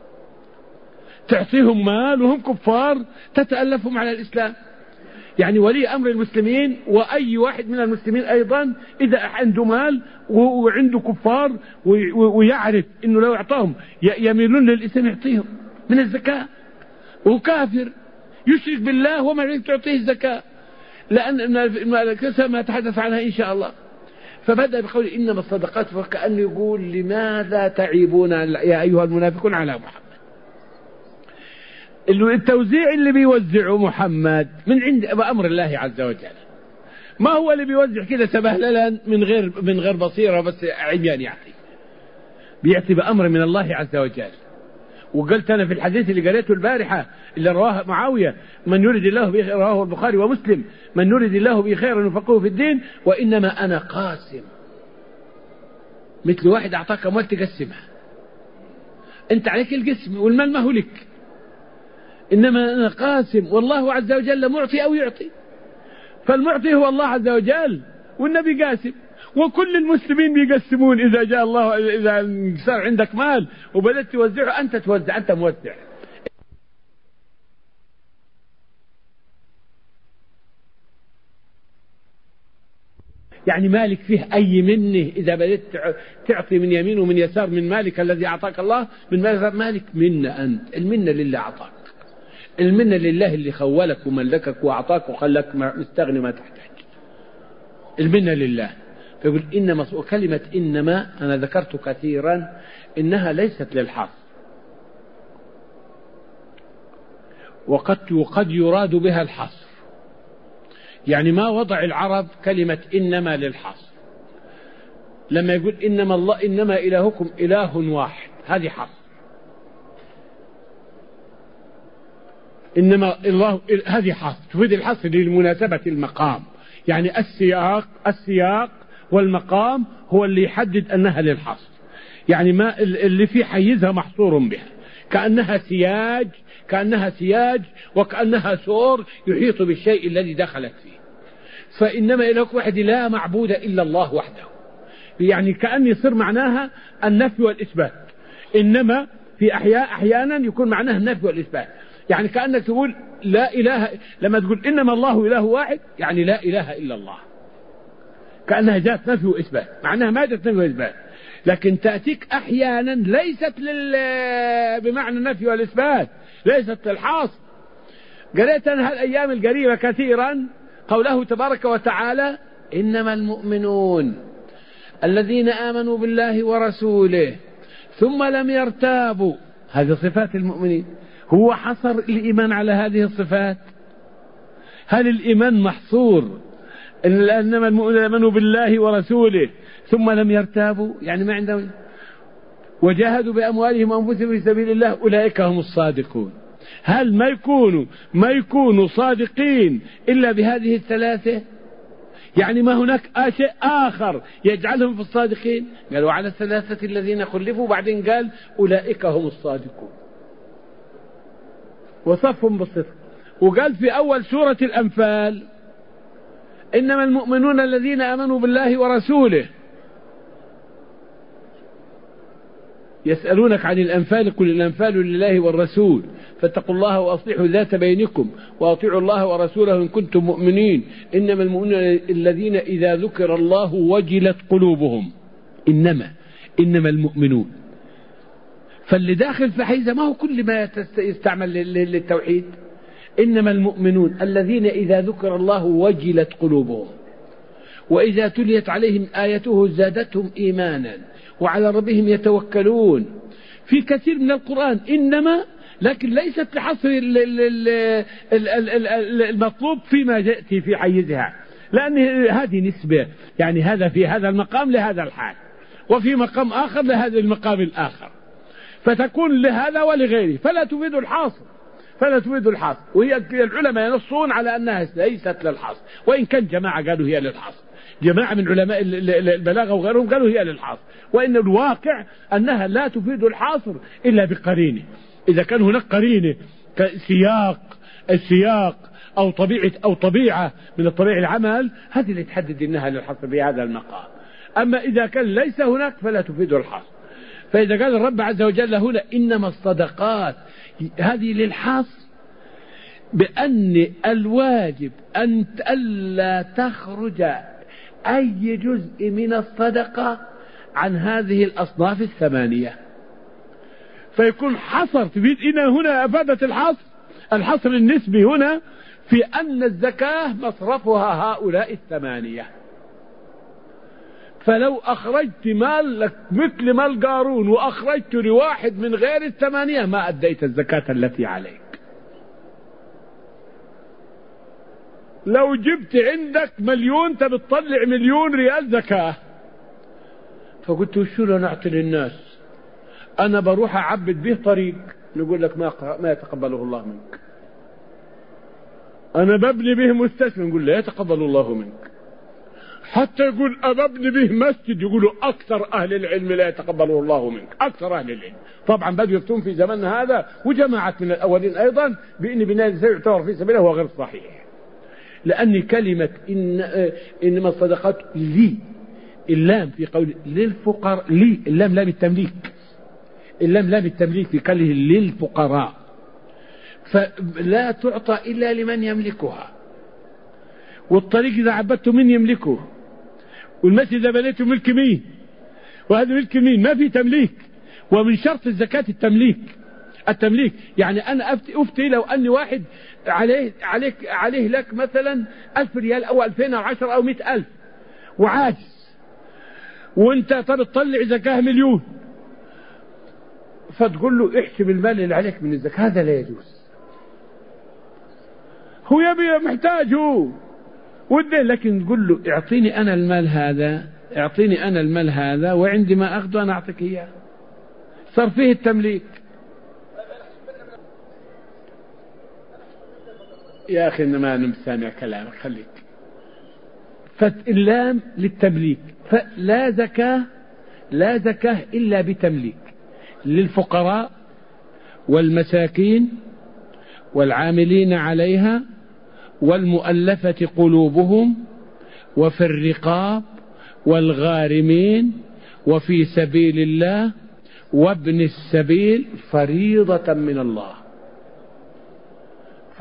تعطيهم مال وهم كفار تتألفهم على الإسلام. يعني ولي أمر المسلمين وأي واحد من المسلمين أيضا إذا عنده مال وعنده كفار ويعرف إنه لو أعطاهم يميلون للإسلام يعطيهم من الزكاة، وكافر يشرك بالله وما يريد تعطيه الزكاة، لأن الملائكة ما تحدث عنها إن شاء الله. فبدأ بقول إنما الصدقات، فكأنه يقول لماذا تعيبون يا أيها المنافقون على محمد. التوزيع اللي بيوزعه محمد من عند أمر الله عز وجل، ما هو اللي بيوزع كده سبهللا من غير بصيرة بس عميان، بيعطي بأمر من الله عز وجل. وقلت أنا في الحديث اللي قريته البارحة اللي رواه معاوية، من يريد الله به، رواه البخاري ومسلم، من يريد الله به خيرا يفقهه في الدين، وإنما أنا قاسم. مثل واحد أعطاك أموال تقسمها، أنت عليك القسم والمال ما هو لك، إنما أنا قاسم والله عز وجل معطي أو يعطي. فالمعطي هو الله عز وجل والنبي قاسم، وكل المسلمين بيقسمون. إذا جاء الله، إذا صار عندك مال وبدأت توزعه أنت توزع، أنت موزع. يعني مالك فيه أي منه، إذا بدأت تعطي من يمين ومن يسار من مالك الذي أعطاك الله، من مالك منة أنت، المنة لله أعطاك، المنة لله اللي خولك وملكك وأعطاك وخلك مستغني ما تحتاج، المنة لله. فيقول إنما، وكلمة إنما أنا ذكرت كثيرا إنها ليست للحصر، وقد يراد بها الحصر. يعني ما وضع العرب كلمة إنما للحصر. لما يقول إنما إلهكم إله واحد، هذه حصر. إنما الله هذه حصر، تفيد الحصر لمناسبة المقام. يعني السياق والمقام هو اللي يحدد أنها للحصر. يعني ما اللي في حيزها محصور بها، كأنها سياج وكأنها سور يحيط بالشيء الذي دخلت فيه. فإنما إلهك واحد لا معبود إلا الله وحده، يعني كأن يصير معناها النفي والإثبات. إنما في أحيانا يكون معناها النفي والإثبات. يعني كأنك تقول لا إله، لما تقول إنما الله إله واحد يعني لا إله إلا الله، كأنها جاءت نفي وإثبات، مع أنها ما جاءت نفي وإثبات، لكن تأتيك أحيانا ليست بمعنى النفي والإثبات، ليست للحاصل. قريت أنا هالأيام القريبة كثيرا قوله تبارك وتعالى إنما المؤمنون الذين آمنوا بالله ورسوله ثم لم يرتابوا، هذه صفات المؤمنين. هو حصر الإيمان على هذه الصفات؟ هل الإيمان محصور إنما المؤمنون آمنوا بالله ورسوله ثم لم يرتابوا، يعني ما عندهم وجاهدوا بأموالهم وأنفسهم في سبيل الله أولئك هم الصادقون؟ هل ما يكونوا صادقين إلا بهذه الثلاثة؟ يعني ما هناك شيء آخر يجعلهم في الصادقين؟ قالوا على الثلاثة الذين خلفوا، بعدين قال أولئك هم الصادقون وصفهم بالصدق. وقال في أول سورة الأنفال إنما المؤمنون الذين آمنوا بالله ورسوله يسألونك عن الأنفال قل الأنفال لله والرسول فاتقوا الله وأصلحوا ذات بينكم وأطيعوا الله ورسوله إن كنتم مؤمنين إنما المؤمنون الذين إذا ذكر الله وجلت قلوبهم. إنما المؤمنون، فاللي داخل في حيزة ما هو كل ما يستعمل للتوحيد. إنما المؤمنون الذين إذا ذكر الله وجلت قلوبهم وإذا تليت عليهم آيته زادتهم إيمانا وعلى ربهم يتوكلون. في كثير من القرآن إنما، لكن ليست لحصر المطلوب فيما يأتي في حيزها، لأن هذه نسبة، يعني هذا في هذا المقام لهذا الحال، وفي مقام آخر لهذا المقام الآخر، فتكون لهذا ولغيره، فلا تفيد الحاصر. وهي العلماء ينصون على أنها ليست للحاصر، وإن كان جماعة قالوا هي للحاصر، جماعة من علماء البلاغة وغيرهم قالوا هي للحاصر، وإن الواقع أنها لا تفيد الحاصر إلا بقرينه. إذا كان هناك قرينة السياق أو طبيعة من الطبيعة العمل، هذه اللي تحدد أنها للحصر بهذا المقام. أما إذا كان ليس هناك فلا تفيد الحصر. فإذا قال الرب عز وجل هنا إنما الصدقات، هذه للحصر بأن الواجب أن ألا تخرج أي جزء من الصدقة عن هذه الأصناف الثمانية، فيكون حصر تفيد. إن هنا أفادت الحصر النسبي هنا في أن الزكاة مصرفها هؤلاء الثمانية. فلو أخرجت مالك مثل مال قارون وأخرجت لواحد من غير الثمانية ما أديت الزكاة التي عليك. لو جبت عندك 1,000,000 تبتطلع 1,000,000 ريال زكاة، فقلت وشو له نعطي للناس؟ أنا بروح أعبد به طريق، نقول لك ما يتقبله الله منك. أنا ببني به مستشفى، نقول لا يتقبل الله منك. حتى يقول أبني به مسجد، يقولوا أكثر أهل العلم لا يتقبله الله منك، أكثر أهل العلم. طبعا بدوا يفتون في زمننا هذا، وجماعة من الأولين أيضا، بأن بناء الزكاة يعتبر في سبيله هو غير صحيح، لأن كلمة إنما الصدقات لي، اللام في قول للفقراء، لي اللام لام التمليك في قوله للفقراء، فلا تعطى إلا لمن يملكها. والطريق إذا عبدته من يملكه، والمسجد إذا بنيته ملك مين، وهذا ملك مين، ما في تمليك. ومن شرط الزكاة التمليك. يعني أنا أفتي لو أني واحد عليه لك مثلا 1,000 ريال أو 2,000 أو 10 أو 100,000 وعاجز، وانت تطلع زكاة 1,000,000، فتقول له احسب المال اللي عليك من الزكاة، هذا لا يجوز. هو يبي محتاجه والدين، لكن تقول له اعطيني أنا المال هذا وعندي ما أخذه أنا أعطيك إياه، صار فيه التمليك. يا أخي إنما أنا سامع كلامك، خليك. فاللام للتمليك، فلا زكاة إلا بتمليك للفقراء والمساكين والعاملين عليها والمؤلفة قلوبهم وفي الرقاب والغارمين وفي سبيل الله وابن السبيل فريضة من الله.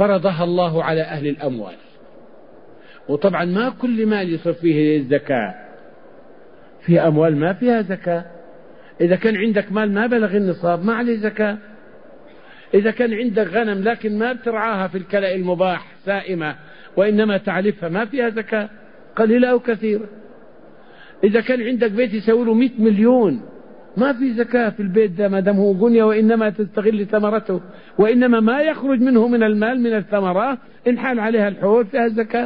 فرضها الله على أهل الأموال. وطبعا ما كل مال يصرف فيه الزكاة، في أموال ما فيها زكاة. إذا كان عندك مال ما بلغ النصاب ما عليه زكاة. إذا كان عندك غنم لكن ما بترعاها في الكلأ المباح سائمة وإنما تعلفها ما فيها زكاة قليلة أو كثيرة. إذا كان عندك بيت يسوي له 100 مليون ما في زكاة في البيت ده ما دام هو بنية وإنما تستغل ثمرته، وإنما ما يخرج منه من المال من الثمرات إن حال عليها الحول فيها الزكاة.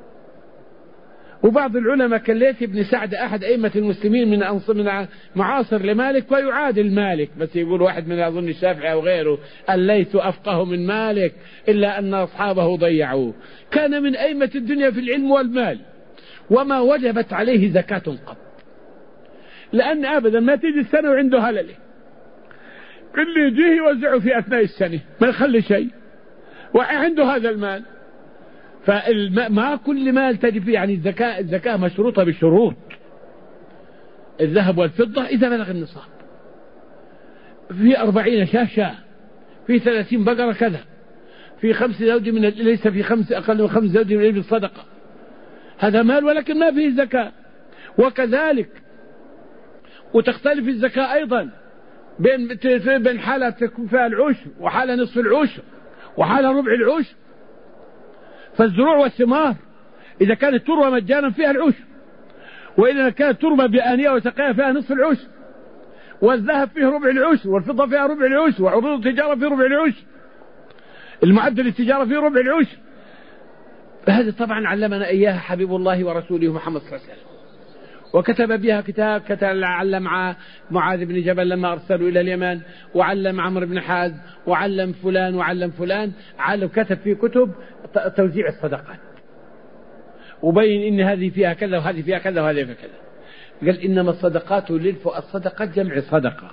وبعض العلماء كالليث بن سعد أحد أئمة المسلمين من معاصر لمالك ويعادل مالك، بس يقول واحد من أظن الشافعي أو غيره الليث أفقه من مالك إلا أن أصحابه ضيعوه. كان من أئمة الدنيا في العلم والمال وما وجبت عليه زكاة قط، لأن أبدا ما تيجي السنة وعنده هلله، كل يجيه يوزعه في أثناء السنة ما يخلي شيء وعنده هذا المال. فما كل مال تجب فيه، يعني الزكاة مشروطة بشروط. الذهب والفضة إذا بلغ النصاب، في 40 شاة، في 30 بقرة كذا، في 5 زوج من ليس في 5 أقل من 5 زوج من الإبل الصدقة، هذا مال ولكن ما فيه زكاة. وكذلك وتختلف الزكاة أيضا بين حالة تكون فيها العشر وحالة نصف العشر وحالة ربع العشر. فالزروع والثمار إذا كانت تروى مجانا فيها العشر، وإذا كانت ترمى بآنية وسقايا فيها نصف العشر، والذهب فيه ربع العشر، والفضة فيها ربع العشر، وعروض التجارة فيه ربع العشر، المعدل التجارة فيه ربع العشر. هذه طبعا علمنا إياها حبيب الله ورسوله محمد صلى الله عليه وسلم، وكتب بها كتاب علم معاذ بن جبل لما أرسلوا إلى اليمن، وعلم عمرو بن حاز، وعلم فلان وعلم فلان، كتب في كتب توزيع الصدقات، وبين إن هذه فيها كذا وهذه فيها كذا وهذه فيها كذا. قال إنما الصدقات الصدقة جمع صدقة.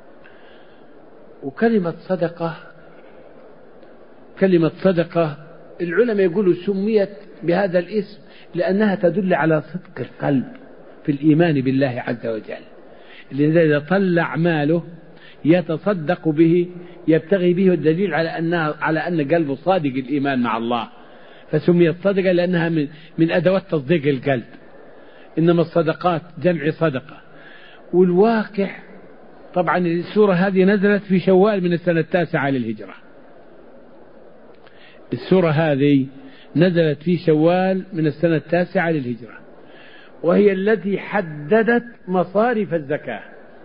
وكلمة صدقة العلماء يقولوا سميت بهذا الاسم لأنها تدل على صدق القلب في الإيمان بالله عز وجل. اللي إذا طلع ماله يتصدق به يبتغي به الدليل على أن قلبه صادق الإيمان مع الله، فسميت صدقة لأنها من أدوات تصديق القلب. إنما الصدقات جمع صدقة. والواقع طبعا السورة هذه نزلت في شوال من السنة 9 للهجرة. السورة هذه نزلت في شوال من السنة 9 للهجرة، وهي التي حددت مصارف الزكاة،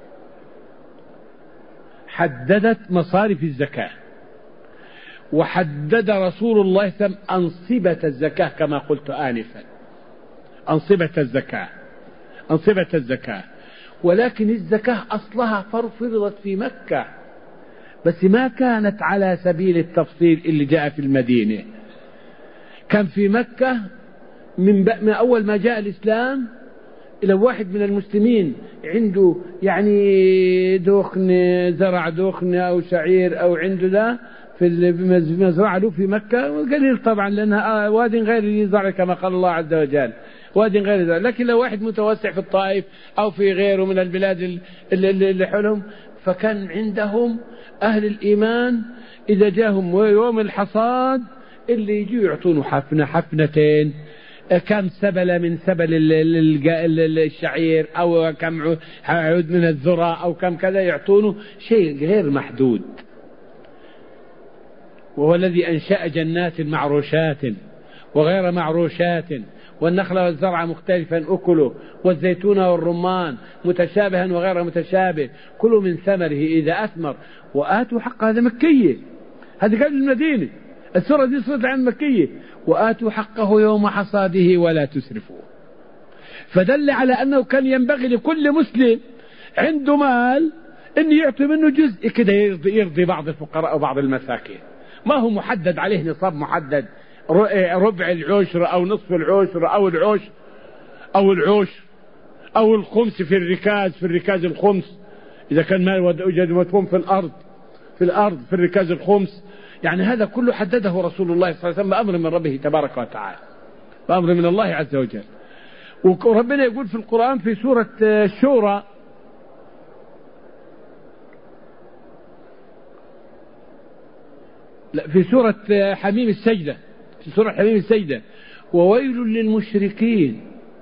حددت مصارف الزكاة، وحدد رسول الله صلى الله عليه وسلم أنصبة الزكاة كما قلت آنفا، أنصبة الزكاة. ولكن الزكاة أصلها فرضت في مكة، بس ما كانت على سبيل التفصيل اللي جاء في المدينة. كان في مكة من أول ما جاء الإسلام إلى واحد من المسلمين عنده يعني زرع دخن أو شعير أو عنده ذا في مزرعة له في مكة، قليل طبعا لأنها واد غير يزرع كما قال الله عز وجل، واد غير ذا. لكن لو واحد متوسع في الطائف أو في غيره من البلاد اللي حولهم، فكان عندهم أهل الإيمان إذا جاهم يوم الحصاد اللي يجوا يعطونه حفنتين، كم سبلة من سبل الشعير أو كم عود من الذرة أو كم كذا، يعطونه شيء غير محدود. وهو الذي أنشأ جنات معروشات وغير معروشات، والنخل والزرع مختلفا أكله، والزيتون والرمان متشابها وغير متشابه، كلوا من ثمره إذا أثمر وآتوا حق. هذا مكية، هذه قبل المدينة، السورة دي سورة عن مكية. وآتوا حقه يوم حصاده ولا تسرفوا. فدل على أنه كان ينبغي لكل مسلم عنده مال أن يعطي منه جزء كده يرضي بعض الفقراء أو بعض المساكين. ما هو محدد عليه نصاب محدد، ربع العشر أو نصف العشر أو العشر أو الخمس في الركاز الخمس، إذا كان مال وجد مدفون في الأرض في الركاز الخمس. يعني هذا كله حدده رسول الله صلى الله عليه وسلم بأمر من ربه تبارك وتعالى، بأمر من الله عز وجل. وربنا يقول في القرآن في سورة الشورى: لا، في سورة حميم السجدة، في سورة حميم السجدة: وويل للمشركين،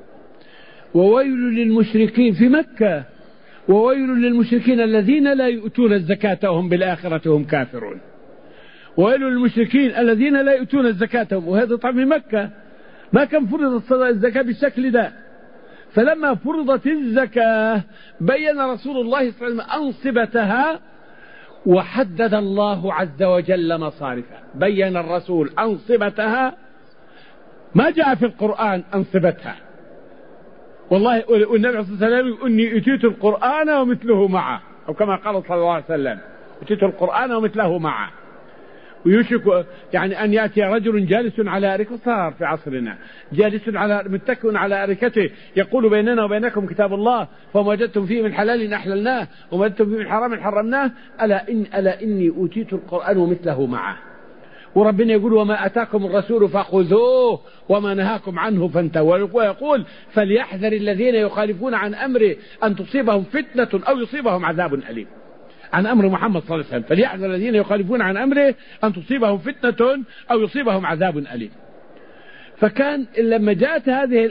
وويل للمشركين في مكة، وويل للمشركين الذين لا يؤتون الزكاة وهم بالآخرة هم كافرون. وويل للمشركين الذين لا يؤتون الزكاة، وهذا طبعا في مكة ما كان فرضت الزكاة بالشكل ده. فلما فرضت الزكاة بين رسول الله صلى الله عليه وسلم أنصبتها، وحدد الله عز وجل مصارفها. بين الرسول أنصبتها، ما جاء في القرآن أنصبتها. والله والنبي عليه الصلاة والسلام يقول: إني أتيت القرآن ومثله معه، أو كما قال صلى الله عليه وسلم: أتيت القرآن ومثله معه. ويشك يعني أن يأتي رجل جالس على أريكة، صار في عصرنا جالس على متكئ على أريكته يقول: بيننا وبينكم كتاب الله، فما وجدتم فيه من حلال أحللناه وما وجدتم فيه من حرام حرمناه، ألا إني أوتيت القرآن ومثله معه. وربنا يقول: وما أتاكم الرسول فخذوه وما نهاكم عنه فانتهوا. ويقول: فليحذر الذين يخالفون عن أمره أن تصيبهم فتنة أو يصيبهم عذاب أليم. عن أمر محمد صلى الله عليه وسلم: فليحذر الذين يخالفون عن أمره أن تصيبهم فتنة أو يصيبهم عذاب أليم. فكان لما جاءت هذه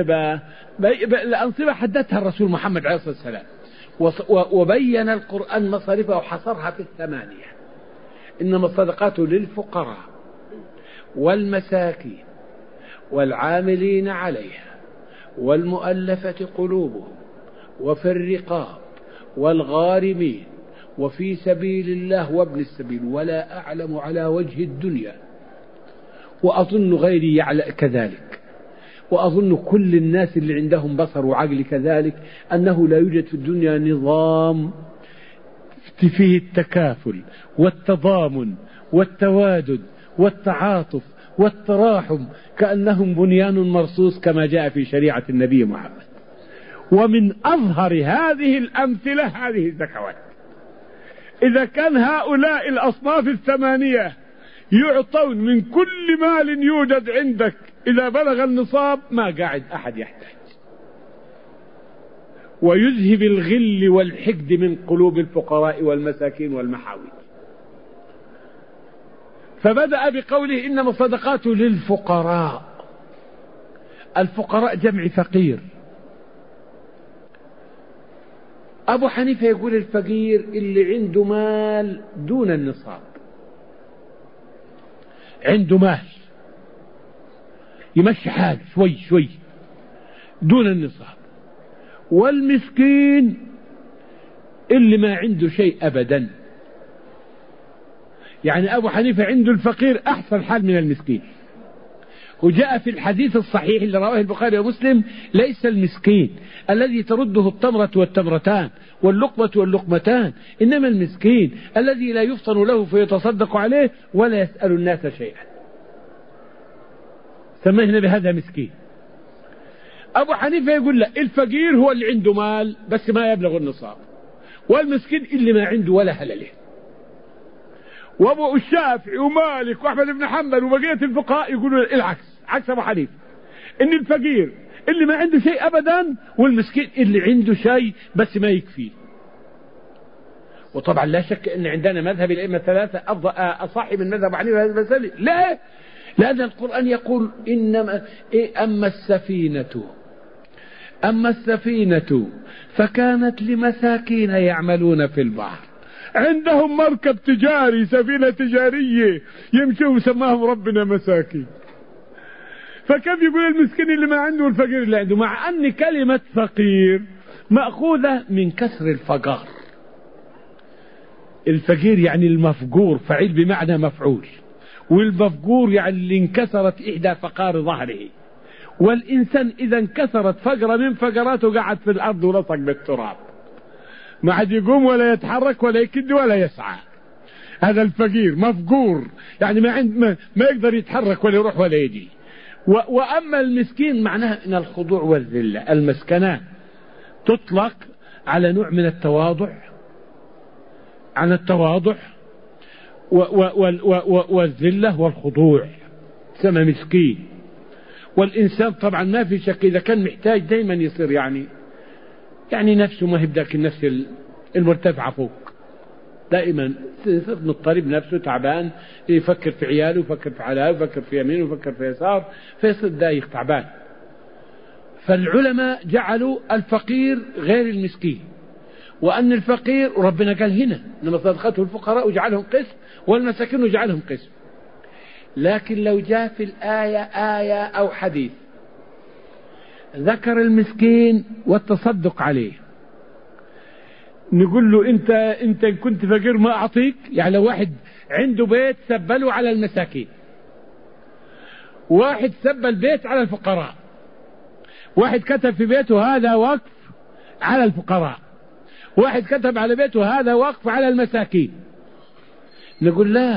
الأنصبة حددها الرسول محمد عليه الصلاة والسلام، وبين القرآن مصارفها وحصرها في 8: إنما الصدقات للفقراء والمساكين والعاملين عليها والمؤلفة قلوبهم وفي الرقاب والغارمين وفي سبيل الله وابن السبيل ولا أعلم على وجه الدنيا، وأظن غيري يعلم كذلك، وأظن كل الناس اللي عندهم بصر وعقل كذلك، أنه لا يوجد في الدنيا نظام فيه التكافل والتضامن والتوادد والتعاطف والتراحم كأنهم بنيان مرصوص كما جاء في شريعة النبي محمد. ومن أظهر هذه الأمثلة هذه الزكوات. إذا كان هؤلاء الأصناف 8 يعطون من كل مال يوجد عندك إذا بلغ النصاب، ما قاعد أحد يحتاج، ويذهب الغل والحقد من قلوب الفقراء والمساكين والمحاويج. فبدأ بقوله: إنما الصدقات للفقراء. الفقراء جمع فقير. أبو حنيفة يقول: الفقير اللي عنده مال دون النصاب، عنده مال يمشي حاله شوي شوي دون النصاب. والمسكين اللي ما عنده شيء أبدا. يعني أبو حنيفة عنده الفقير أحسن حال من المسكين. وجاء في الحديث الصحيح اللي رواه البخاري ومسلم: ليس المسكين الذي ترده التمرة والتمرتان واللقمة واللقمتان، إنما المسكين الذي لا يفطن له فيتصدق عليه ولا يسأل الناس شيئا. سمينا بهذا مسكين. أبو حنيفة يقول: لا، الفقير هو اللي عنده مال بس ما يبلغ النصاب، والمسكين اللي ما عنده ولا هلله. وابو الشافعي ومالك واحمد بن حنبل وبقيه الفقهاء يقولوا العكس، عكس ابو حنيفه، ان الفقير اللي ما عنده شيء ابدا، والمسكين اللي عنده شيء بس ما يكفيه. وطبعا لا شك ان عندنا مذهب الائمه الثلاثه اصح من مذهب حنيفه هذه المساله. لا، لان القران يقول: انما اما السفينه فكانت لمساكين يعملون في البحر، عندهم مركب تجاري، سفينة تجارية يمشوا وسماهم ربنا مساكين. فكيف يقول المسكين اللي ما عنده والفقير اللي عنده؟ مع أن كلمة فقير مأخوذة من كسر الفقار. الفقير يعني المفقور، فعيل بمعنى مفعول، والمفقور يعني اللي انكسرت إحدى فقار ظهره. والإنسان إذا انكسرت فقرة من فقراته قعد في الأرض ولصق بالتراب، ما حد يقوم ولا يتحرك ولا يكد ولا يسعى. هذا الفقير مفقور، يعني ما يقدر يتحرك ولا يروح ولا يجي. وأما المسكين معناها إن الخضوع والذلة. المسكنة تطلق على نوع من التواضع، عن التواضع والذلة والخضوع، سمى مسكين. والإنسان طبعا ما في شك إذا كان محتاج دايما يصير يعني نفسه ما هي بذاك النفس المرتفعة فوق، دائما مضطرب نفسه تعبان، يفكر في عياله، يفكر في حلاله، يفكر في يمينه، يفكر في يسار، فيصير دايخ تعبان. فالعلماء جعلوا الفقير غير المسكين، وأن الفقير ربنا قال هنا إنما صدقته الفقراء وجعلهم قسم والمساكين وجعلهم قسم. لكن لو جاء في الآية آية أو حديث ذكر المسكين والتصدق عليه، نقول له أنت كنت فقير ما أعطيك. يعني لو واحد عنده بيت سبله على المساكين، واحد سب البيت على الفقراء، واحد كتب في بيته هذا وقف على الفقراء، واحد كتب على بيته هذا وقف على المساكين، نقول لا،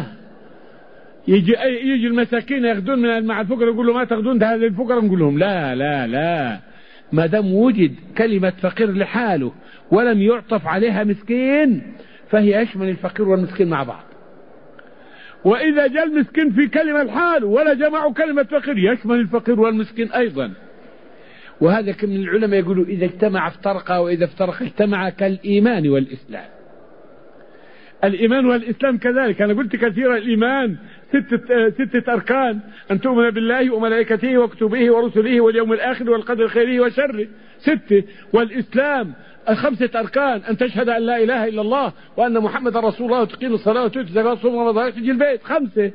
يجي المساكين ياخذون من مع الفقراء، يقول له ما تاخذون ده هذه الفقراء، نقول لهم لا لا لا، ما دام وجد كلمة فقير لحاله ولم يعطف عليها مسكين فهي يشمل الفقير والمسكين مع بعض. وإذا جاء المسكين في كلمة لحاله ولا جمعوا كلمة فقير يشمل الفقير والمسكين أيضا. وهذا كم من العلماء يقولوا إذا اجتمع افترقا وإذا افترق اجتمع، كالإيمان والإسلام. الإيمان والإسلام كذلك. أنا قلت كثيرا الإيمان ستة أركان: أن تؤمن بالله وملائكته وكتبه ورسله واليوم الآخر والقدر خيره وشره، 6. والإسلام 5 أركان: أن تشهد أن لا إله إلا الله وأن محمد رسول الله وتقيم الصلاة وتؤتي الزكاة وتصوم رمضان وتحج البيت، 5.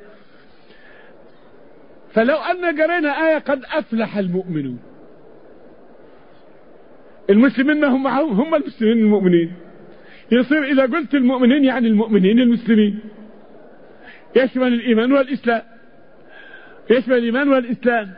فلو أن قرينا آية قد أفلح المؤمنون، المسلمين ما هم معهم، هم المسلمين المؤمنين، يصير إذا قلت المؤمنين يعني المؤمنين المسلمين، يشمل الإيمان والإسلام، يشمل الإيمان والإسلام.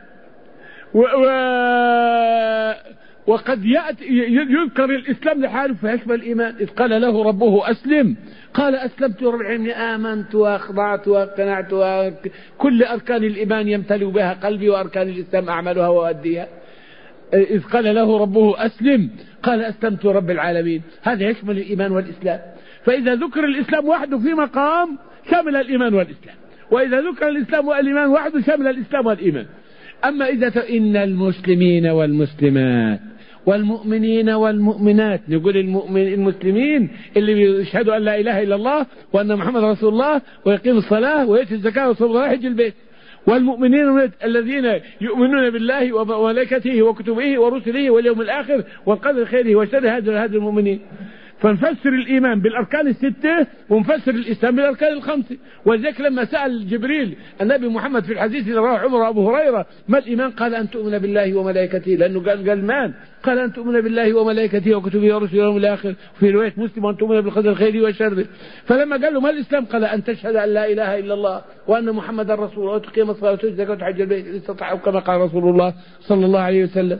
وقد يذكر الإسلام لحاله فيشمل الإيمان. إذ قال له ربه أسلم قال أسلمت رب العالمين، آمنت وأخضعت وقنعت، كل أركان الإيمان يمتلئ بها قلبي وأركان الإسلام أعملها وأؤديها. إذ قال له ربه أسلم قال أسلمت رب العالمين، هذا يشمل الإيمان والإسلام. فإذا ذكر الإسلام وحده في مقام شمل الإيمان والإسلام، وإذا ذكر الإسلام والإيمان وحده شمل الإسلام والإيمان. أما إذا إن المسلمين والمسلمات والمؤمنين والمؤمنات، نقول المسلمين اللي يشهدوا أن لا إله إلا الله وأن محمد رسول الله ويقيم الصلاة ويأتي الزكاة ويصوم الله ويحج البيت، والمؤمنين الذين يؤمنون بالله وملائكته وكتبه ورسله واليوم الآخر والقدر خيره وشره، هذا المؤمنين. فنفسر الإيمان بالأركان 6 ونفسر الإسلام بالأركان 5. ولذلك لما سأل جبريل النبي محمد في الحديث اللي رواه عمر وأبو هريرة ما الإيمان، قال أن تؤمن بالله وملائكته، لأنه قال مان، قال أن تؤمن بالله وملائكته وكتبه ورسله واليوم الآخر، في رواية مسلم أن تؤمن بالقدر خيره وشره. فلما قال له ما الإسلام قال أن تشهد أن لا إله إلا الله وأن محمد رسول الله وتقيم الصلاة وتؤتي الزكاة وتحج البيت استطاع، كما قال رسول الله صلى الله عليه وسلم.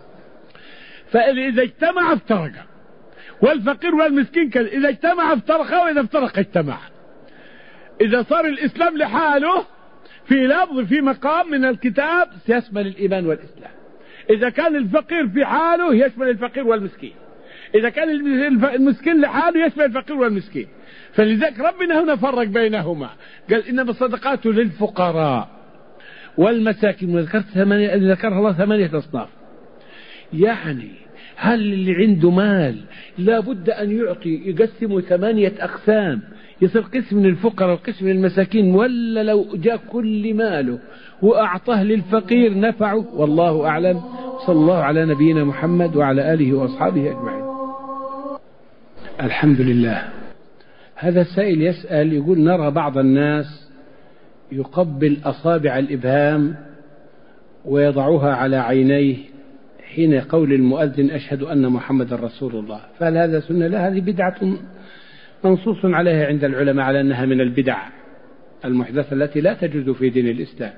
فإذا اجتمع افترق، والفقير والمسكين كذا، إذا اجتمع افترق وإذا افترق اجتمع. إذا صار الإسلام لحاله في لفظ في مقام من الكتاب سيشمل الإيمان والإسلام. إذا كان الفقير في حاله يشمل الفقير والمسكين، إذا كان المسكين لحاله يشمل الفقير والمسكين. فلذلك ربنا هنا فرق بينهما، قال إنما الصدقات للفقراء والمساكين، ذكرها الله 8 أصناف. يعني هل اللي عنده مال لابد أن يعطي يقسمه 8 أقسام، يصير قسم للفقراء وقسم للمساكين، ولا لو جاء كل ماله وأعطاه للفقير نفعه؟ والله أعلم. صلى الله على نبينا محمد وعلى آله وأصحابه أجمعين. الحمد لله. هذا السائل يسأل يقول: نرى بعض الناس يقبل أصابع الإبهام ويضعها على عينيه حين قول المؤذن أشهد أن محمد رسول الله، فهل هذا سنة؟ لا، هذه بدعة منصوص عليها عند العلماء على أنها من البدع المحدثة التي لا تجوز في دين الإسلام.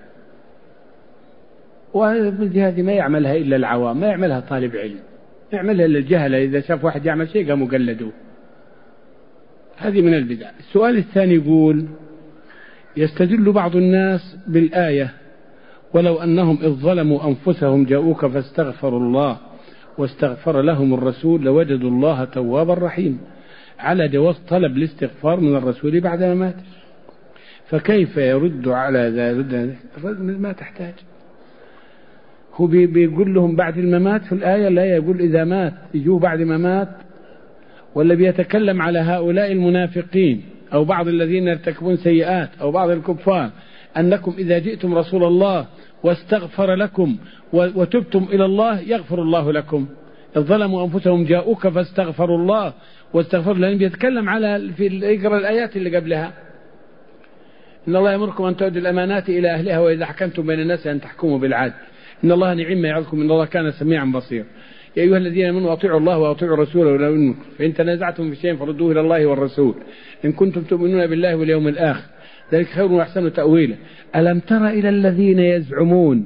وهذه ما يعملها إلا العوام، ما يعملها طالب علم، يعملها إلا الجهلة، إذا شاف واحد يعمل شيء قاموا قلدوه. هذه من البدع. السؤال الثاني يقول: يستدل بعض الناس بالآية ولو أنهم إذ ظلموا أنفسهم جاءوك فاستغفروا الله واستغفر لهم الرسول لوجدوا الله توابا رحيما، على جواز طلب الاستغفار من الرسول بعد ما مات. فكيف يرد على ذلك؟ الرجل ما تحتاج، هو بيقول لهم بعد الممات في الآية، لا يقول إذا مات يجوه بعد ما مات، ولا بيتكلم على هؤلاء المنافقين أو بعض الذين يرتكبون سيئات أو بعض الكفار أنكم إذا جئتم رسول الله واستغفر لكم وتبتم إلى الله يغفر الله لكم. إذ ظلموا أنفسهم جاءوك فاستغفروا الله واستغفر لهم. بيتكلم على يقرأ الآيات اللي قبلها: إن الله يأمركم أن تؤدوا الأمانات إلى أهلها وإذا حكمتم بين الناس أن تحكموا بالعدل إن الله نعم ما يعظكم إن الله كان سميعا بصيرا. يا أيها الذين آمنوا أطيعوا الله وأطيعوا الرسول ولا منكم فإن تنازعتم في شيء فردوه إلى الله والرسول إن كنتم تؤمنون بالله واليوم الآخر ذلك خير وأحسن تأويلا. ألم تر إلى الذين يزعمون،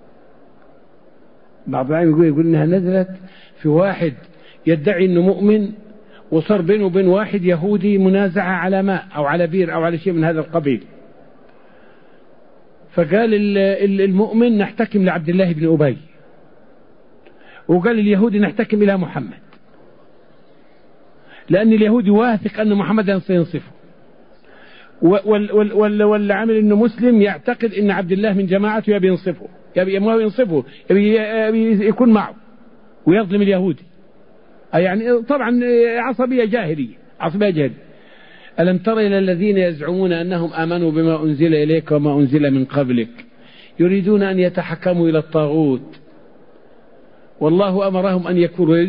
بعض العلماء يقول إنها نزلت في واحد يدعي إنه مؤمن وصار بينه وبين واحد يهودي منازعة على ماء أو على بير أو على شيء من هذا القبيل، فقال المؤمن نحتكم لعبد الله بن أبي، وقال اليهودي نحتكم إلى محمد، لأن اليهودي واثق أن محمدا سينصفه، واللي عمل إنه مسلم يعتقد إن عبد الله من جماعته يبي ينصفه، يبي يكون معه ويظلم اليهودي. يعني طبعا عصبية جاهلية. ألم تر إلى الذين يزعمون أنهم آمنوا بما أنزل إليك وما أنزل من قبلك يريدون أن يتحكموا إلى الطاغوت والله أمرهم أن يكفروا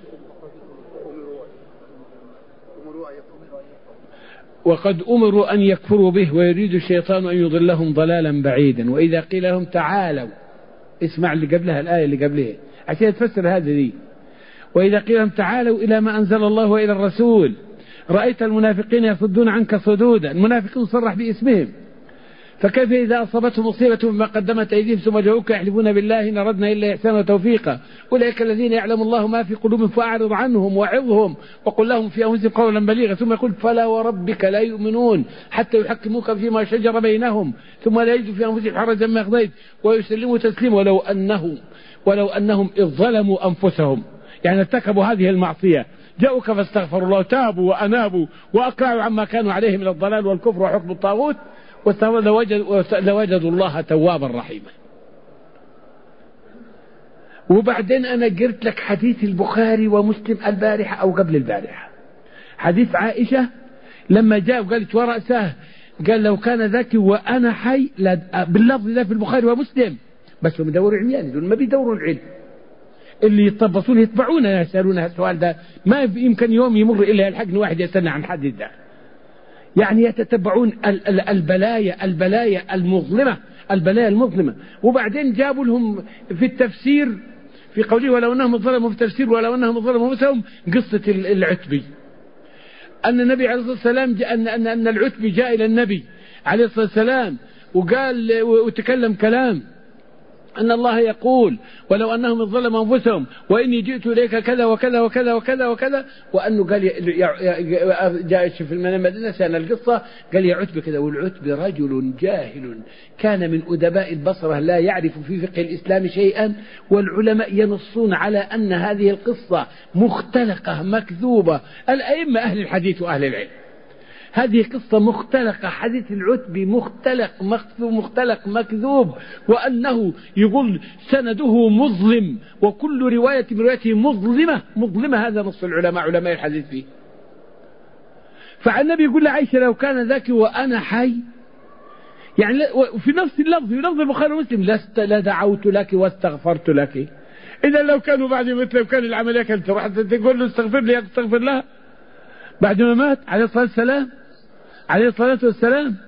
وقد أمروا أن يكفروا به ويريد الشيطان أن يضلهم ضلالا بعيدا. وإذا قيل لهم تعالوا، اسمع اللي قبلها الآية اللي قبلها عشان تفسر هذه دي. وإذا قيل لهم تعالوا إلى ما أنزل الله وإلى الرسول رأيت المنافقين يصدون عنك صدودا. المنافقين صرح باسمهم. فكيف إذا أصابتهم مصيبة بما قدمت أيديهم ثم جاءوك يحلفون بالله إن أردنا إلا إحسانا وتوفيقا أولئك الذين يعلم الله ما في قلوبهم فأعرض عنهم وعظهم وقل لهم في أنفسهم قولا بليغا. ثم يقول فلا وربك لا يؤمنون حتى يحكموك فيما شجر بينهم ثم لا يجدوا في أنفسهم حرجا مما قضيت ويسلموا تسليما ولو أنهم إذ ظلموا أنفسهم يعني ارتكبوا هذه المعصية جاءوك فاستغفروا الله تابوا وأنابوا وأقلعوا عما كانوا عليه من الضلال والكفر وحكم الطاغوت لوجدوا الله توابا رحيما. وبعدين أنا قلت لك حديث البخاري ومسلم البارحة أو قبل البارحة، حديث عائشة لما جاء وقالت ورأسه قال لو كان ذاك وأنا حي باللفظ ده في البخاري ومسلم، بس هم يدوروا عميان دول ما بيدوروا العلم، اللي يتبصون يتبعونا يسألون السؤال ده ما يمكن يوم يمر إلا يلحقني واحد يسألنا عن حديث ده. يعني يتتبعون البلايا المظلمة. وبعدين جابوا لهم في التفسير في قوله ولو أنهم ظلموا في التفسير ولو أنهم ظلموا أنفسهم قصة العتبي، أن النبي عليه الصلاة والسلام أن العتبي جاء إلى النبي عليه الصلاة والسلام وقال وتكلم كلام أن الله يقول ولو أنهم ظلموا أنفسهم وإني جئت إليك كذا وكذا وكذا وكذا وكذا، وأنه قال جاء في المدينة سأل القصة قال يا عتبة كذا. والعتبة رجل جاهل كان من أدباء البصرة لا يعرف في فقه الإسلام شيئا، والعلماء ينصون على أن هذه القصة مختلقة مكذوبة. الأئمة أهل الحديث وأهل العلم هذه قصة مختلقة، حديث العتبي مختلق مكذوب، وأنه يقول سنده مظلم وكل رواية من روايته مظلمة. هذا نص العلماء علماء الحديث فيه. فالنبي يقول لعائشة لو كان ذاك وأنا حي، يعني في نفس اللفظ في لفظ البخاري ومسلم لدعوت لك واستغفرت لك. إذا لو كانوا بعد مثل كان العملية كانت تروح تقول له استغفر لي استغفر لها بعد ما مات عليه الصلاة والسلام.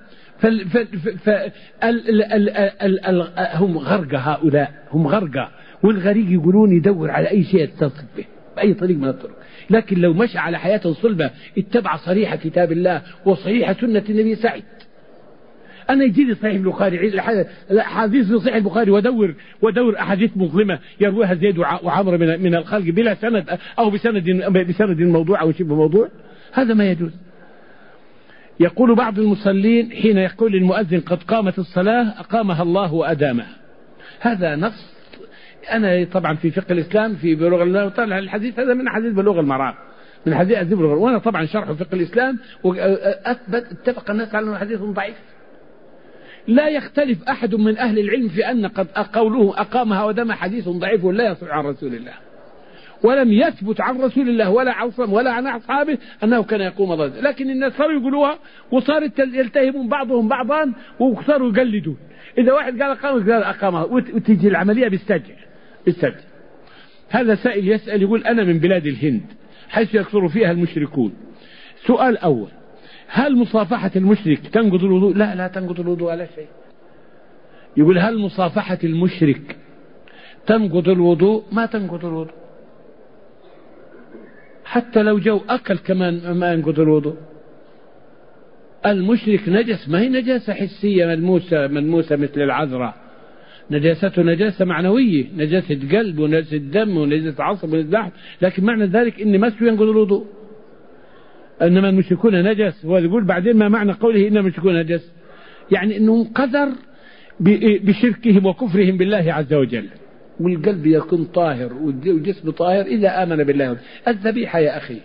هم غرقة، هؤلاء هم غرقة، والغريق يقولون يدور على أي شيء يتصف به بأي طريق من الطرق. لكن لو مشى على حياة صلبة اتبع صريح كتاب الله وصحيح سنة النبي سعيد. أنا يجيني صحيح البخاري حديث في صحيح البخاري ودور أحاديث مظلمة يرويها زيد وعمر من الخلق بلا سند أو بسند موضوع أو شبه موضوع، هذا ما يجوز. يقول بعض المصلين حين يقول المؤذن قد قامت الصلاة أقامها الله وأدامها. هذا نص، أنا طبعا في فقه الإسلام في بلوغ المرام طلع الحديث هذا من حديث بلوغ المرام، من حديث بلوغ، وأنا طبعا شرح فقه الإسلام اتفق الناس على أنه حديث ضعيف. لا يختلف أحد من أهل العلم في أن قد قوله أقامها وأدامها حديث ضعيف ولا يصح عن رسول الله. ولم يثبت عن رسول الله ولا عن ولا عن أصحابه أنه كان يقوم ضده، لكن الناس صاروا يقولوها وصارت يلتهمون بعضهم بعضا وصاروا يقلدون. إذا واحد قال أقام قال أقامها، وتجي العملية بالسجل. هذا سائل يسأل يقول أنا من بلاد الهند حيث يكثر فيها المشركون. سؤال أول: هل مصافحة المشرك تنقض الوضوء؟ لا تنقض الوضوء ولا شيء. يقول هل مصافحة المشرك تنقض الوضوء؟ ما تنقض الوضوء، حتى لو جو أكل كمان ما ينقض الوضوء. المشرك نجس، ما هي نجاسة حسية ملموسة مثل العذراء، نجاسته نجاسة معنوية، نجاسة قلب ونجاسة دم ونجاسة عصب ونجاسة لحم، لكن معنى ذلك إن مسه ينقض الوضوء. إنما المشركون نجس، هو يقول بعدين ما معنى قوله إنما المشركون نجس؟ يعني إنهم قدر بشركهم وكفرهم بالله عز وجل، والقلب يكون طاهر والجسم طاهر إذا آمن بالله. الذبيحة يا أخي،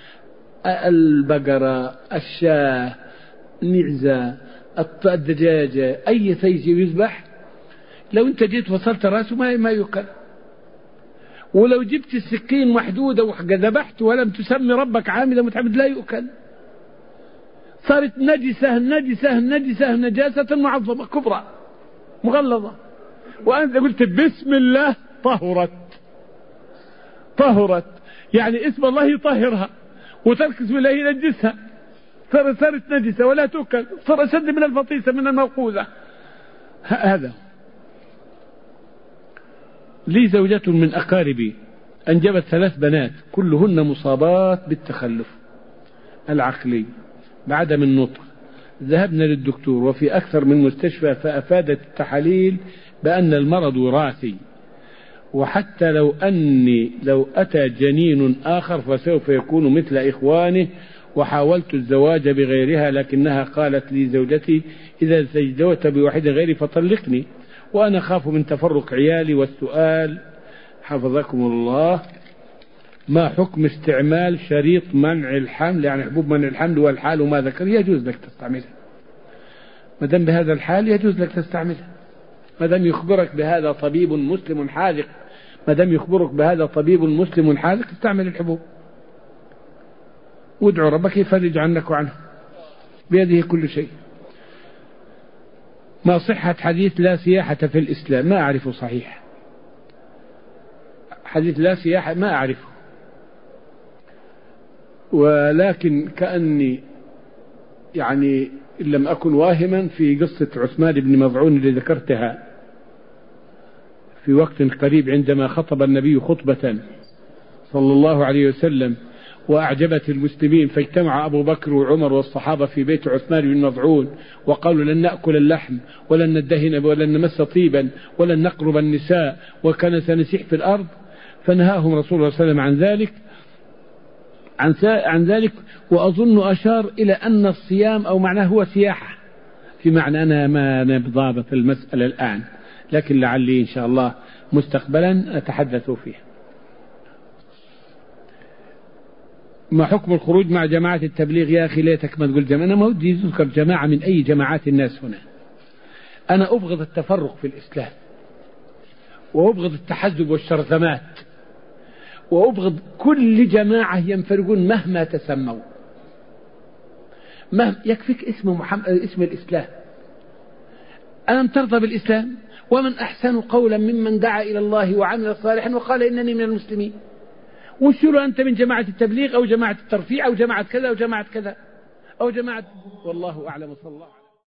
البقرة، الشاة، النعزة، الدجاجة، أي شيء يذبح لو أنت جيت وصلت رأسه ما يؤكل، ولو جبت السكين محدودة وذبحت ولم تسمي ربك عامدا متعمد لا يؤكل. صارت نجسة نجاسة معظمة كبرى مغلظة، وأنت قلت بسم الله طهرت، يعني اسم الله يطهرها، وترك اسم الله ينجسها، صارت نجسة ولا تؤكل، صار أشد من الفطيسة من الموقوذة. هذا لي زوجة من أقاربي أنجبت 3 بنات كلهن مصابات بالتخلف العقلي بعدم النطق. ذهبنا للدكتور وفي أكثر من مستشفى، فأفادت التحاليل بأن المرض وراثي، وحتى لو أتى جنين آخر فسوف يكون مثل إخوانه، وحاولت الزواج بغيرها لكنها قالت لي زوجتي إذا تزوجت بواحد غيري فطلقني، وأنا خاف من تفرق عيالي. والسؤال حفظكم الله: ما حكم استعمال شريط منع الحمل، يعني حبوب منع الحمل والحال وما ذكر؟ يجوز لك تستعملها ما دام بهذا الحال، يجوز لك تستعملها ما دام يخبرك بهذا طبيب مسلم حاذق، ما دام يخبرك بهذا طبيب مسلم حاذق استعمل الحبوب، وادعو ربك يفرج عنك وعنه، بيده كل شيء. ما صحة حديث لا سياحة في الإسلام؟ ما أعرفه صحيح، حديث لا سياحة ما أعرفه، ولكن كأني يعني إن لم أكن واهما في قصة عثمان بن مظعون اللي ذكرتها في وقت قريب عندما خطب النبي خطبة صلى الله عليه وسلم وأعجبت المسلمين، فاجتمع أبو بكر وعمر والصحابة في بيت عثمان بن مظعون وقالوا لن نأكل اللحم ولن ندهن ولن نمس طيبا ولن نقرب النساء وكان سنسيح في الأرض، فنهاهم رسول الله صلى الله عليه وسلم عن ذلك. وأظن أشار إلى أن الصيام أو معناه هو سياحة، في معنى أنا ما بضابط المسألة الآن، لكن لعلي إن شاء الله مستقبلا أتحدث فيه. ما حكم الخروج مع جماعة التبليغ؟ يا أخي ليتك ما تقول جماعة، أنا ما ودي أذكر جماعة من أي جماعات الناس هنا. أنا أبغض التفرق في الإسلام، وأبغض التحزب والشرذمات، وأبغض كل جماعة ينفرقون مهما تسموا. يكفيك اسم الإسلام. ألم ترضى بالإسلام؟ ومن أحسن قولا ممن دعا إلى الله وعمل صالحا وقال إنني من المسلمين. وشلو أنت من جماعة التبليغ أو جماعة الترفيع أو جماعة كذا أو جماعة كذا أو جماعة، والله أعلم. صلى الله عليه وسلم.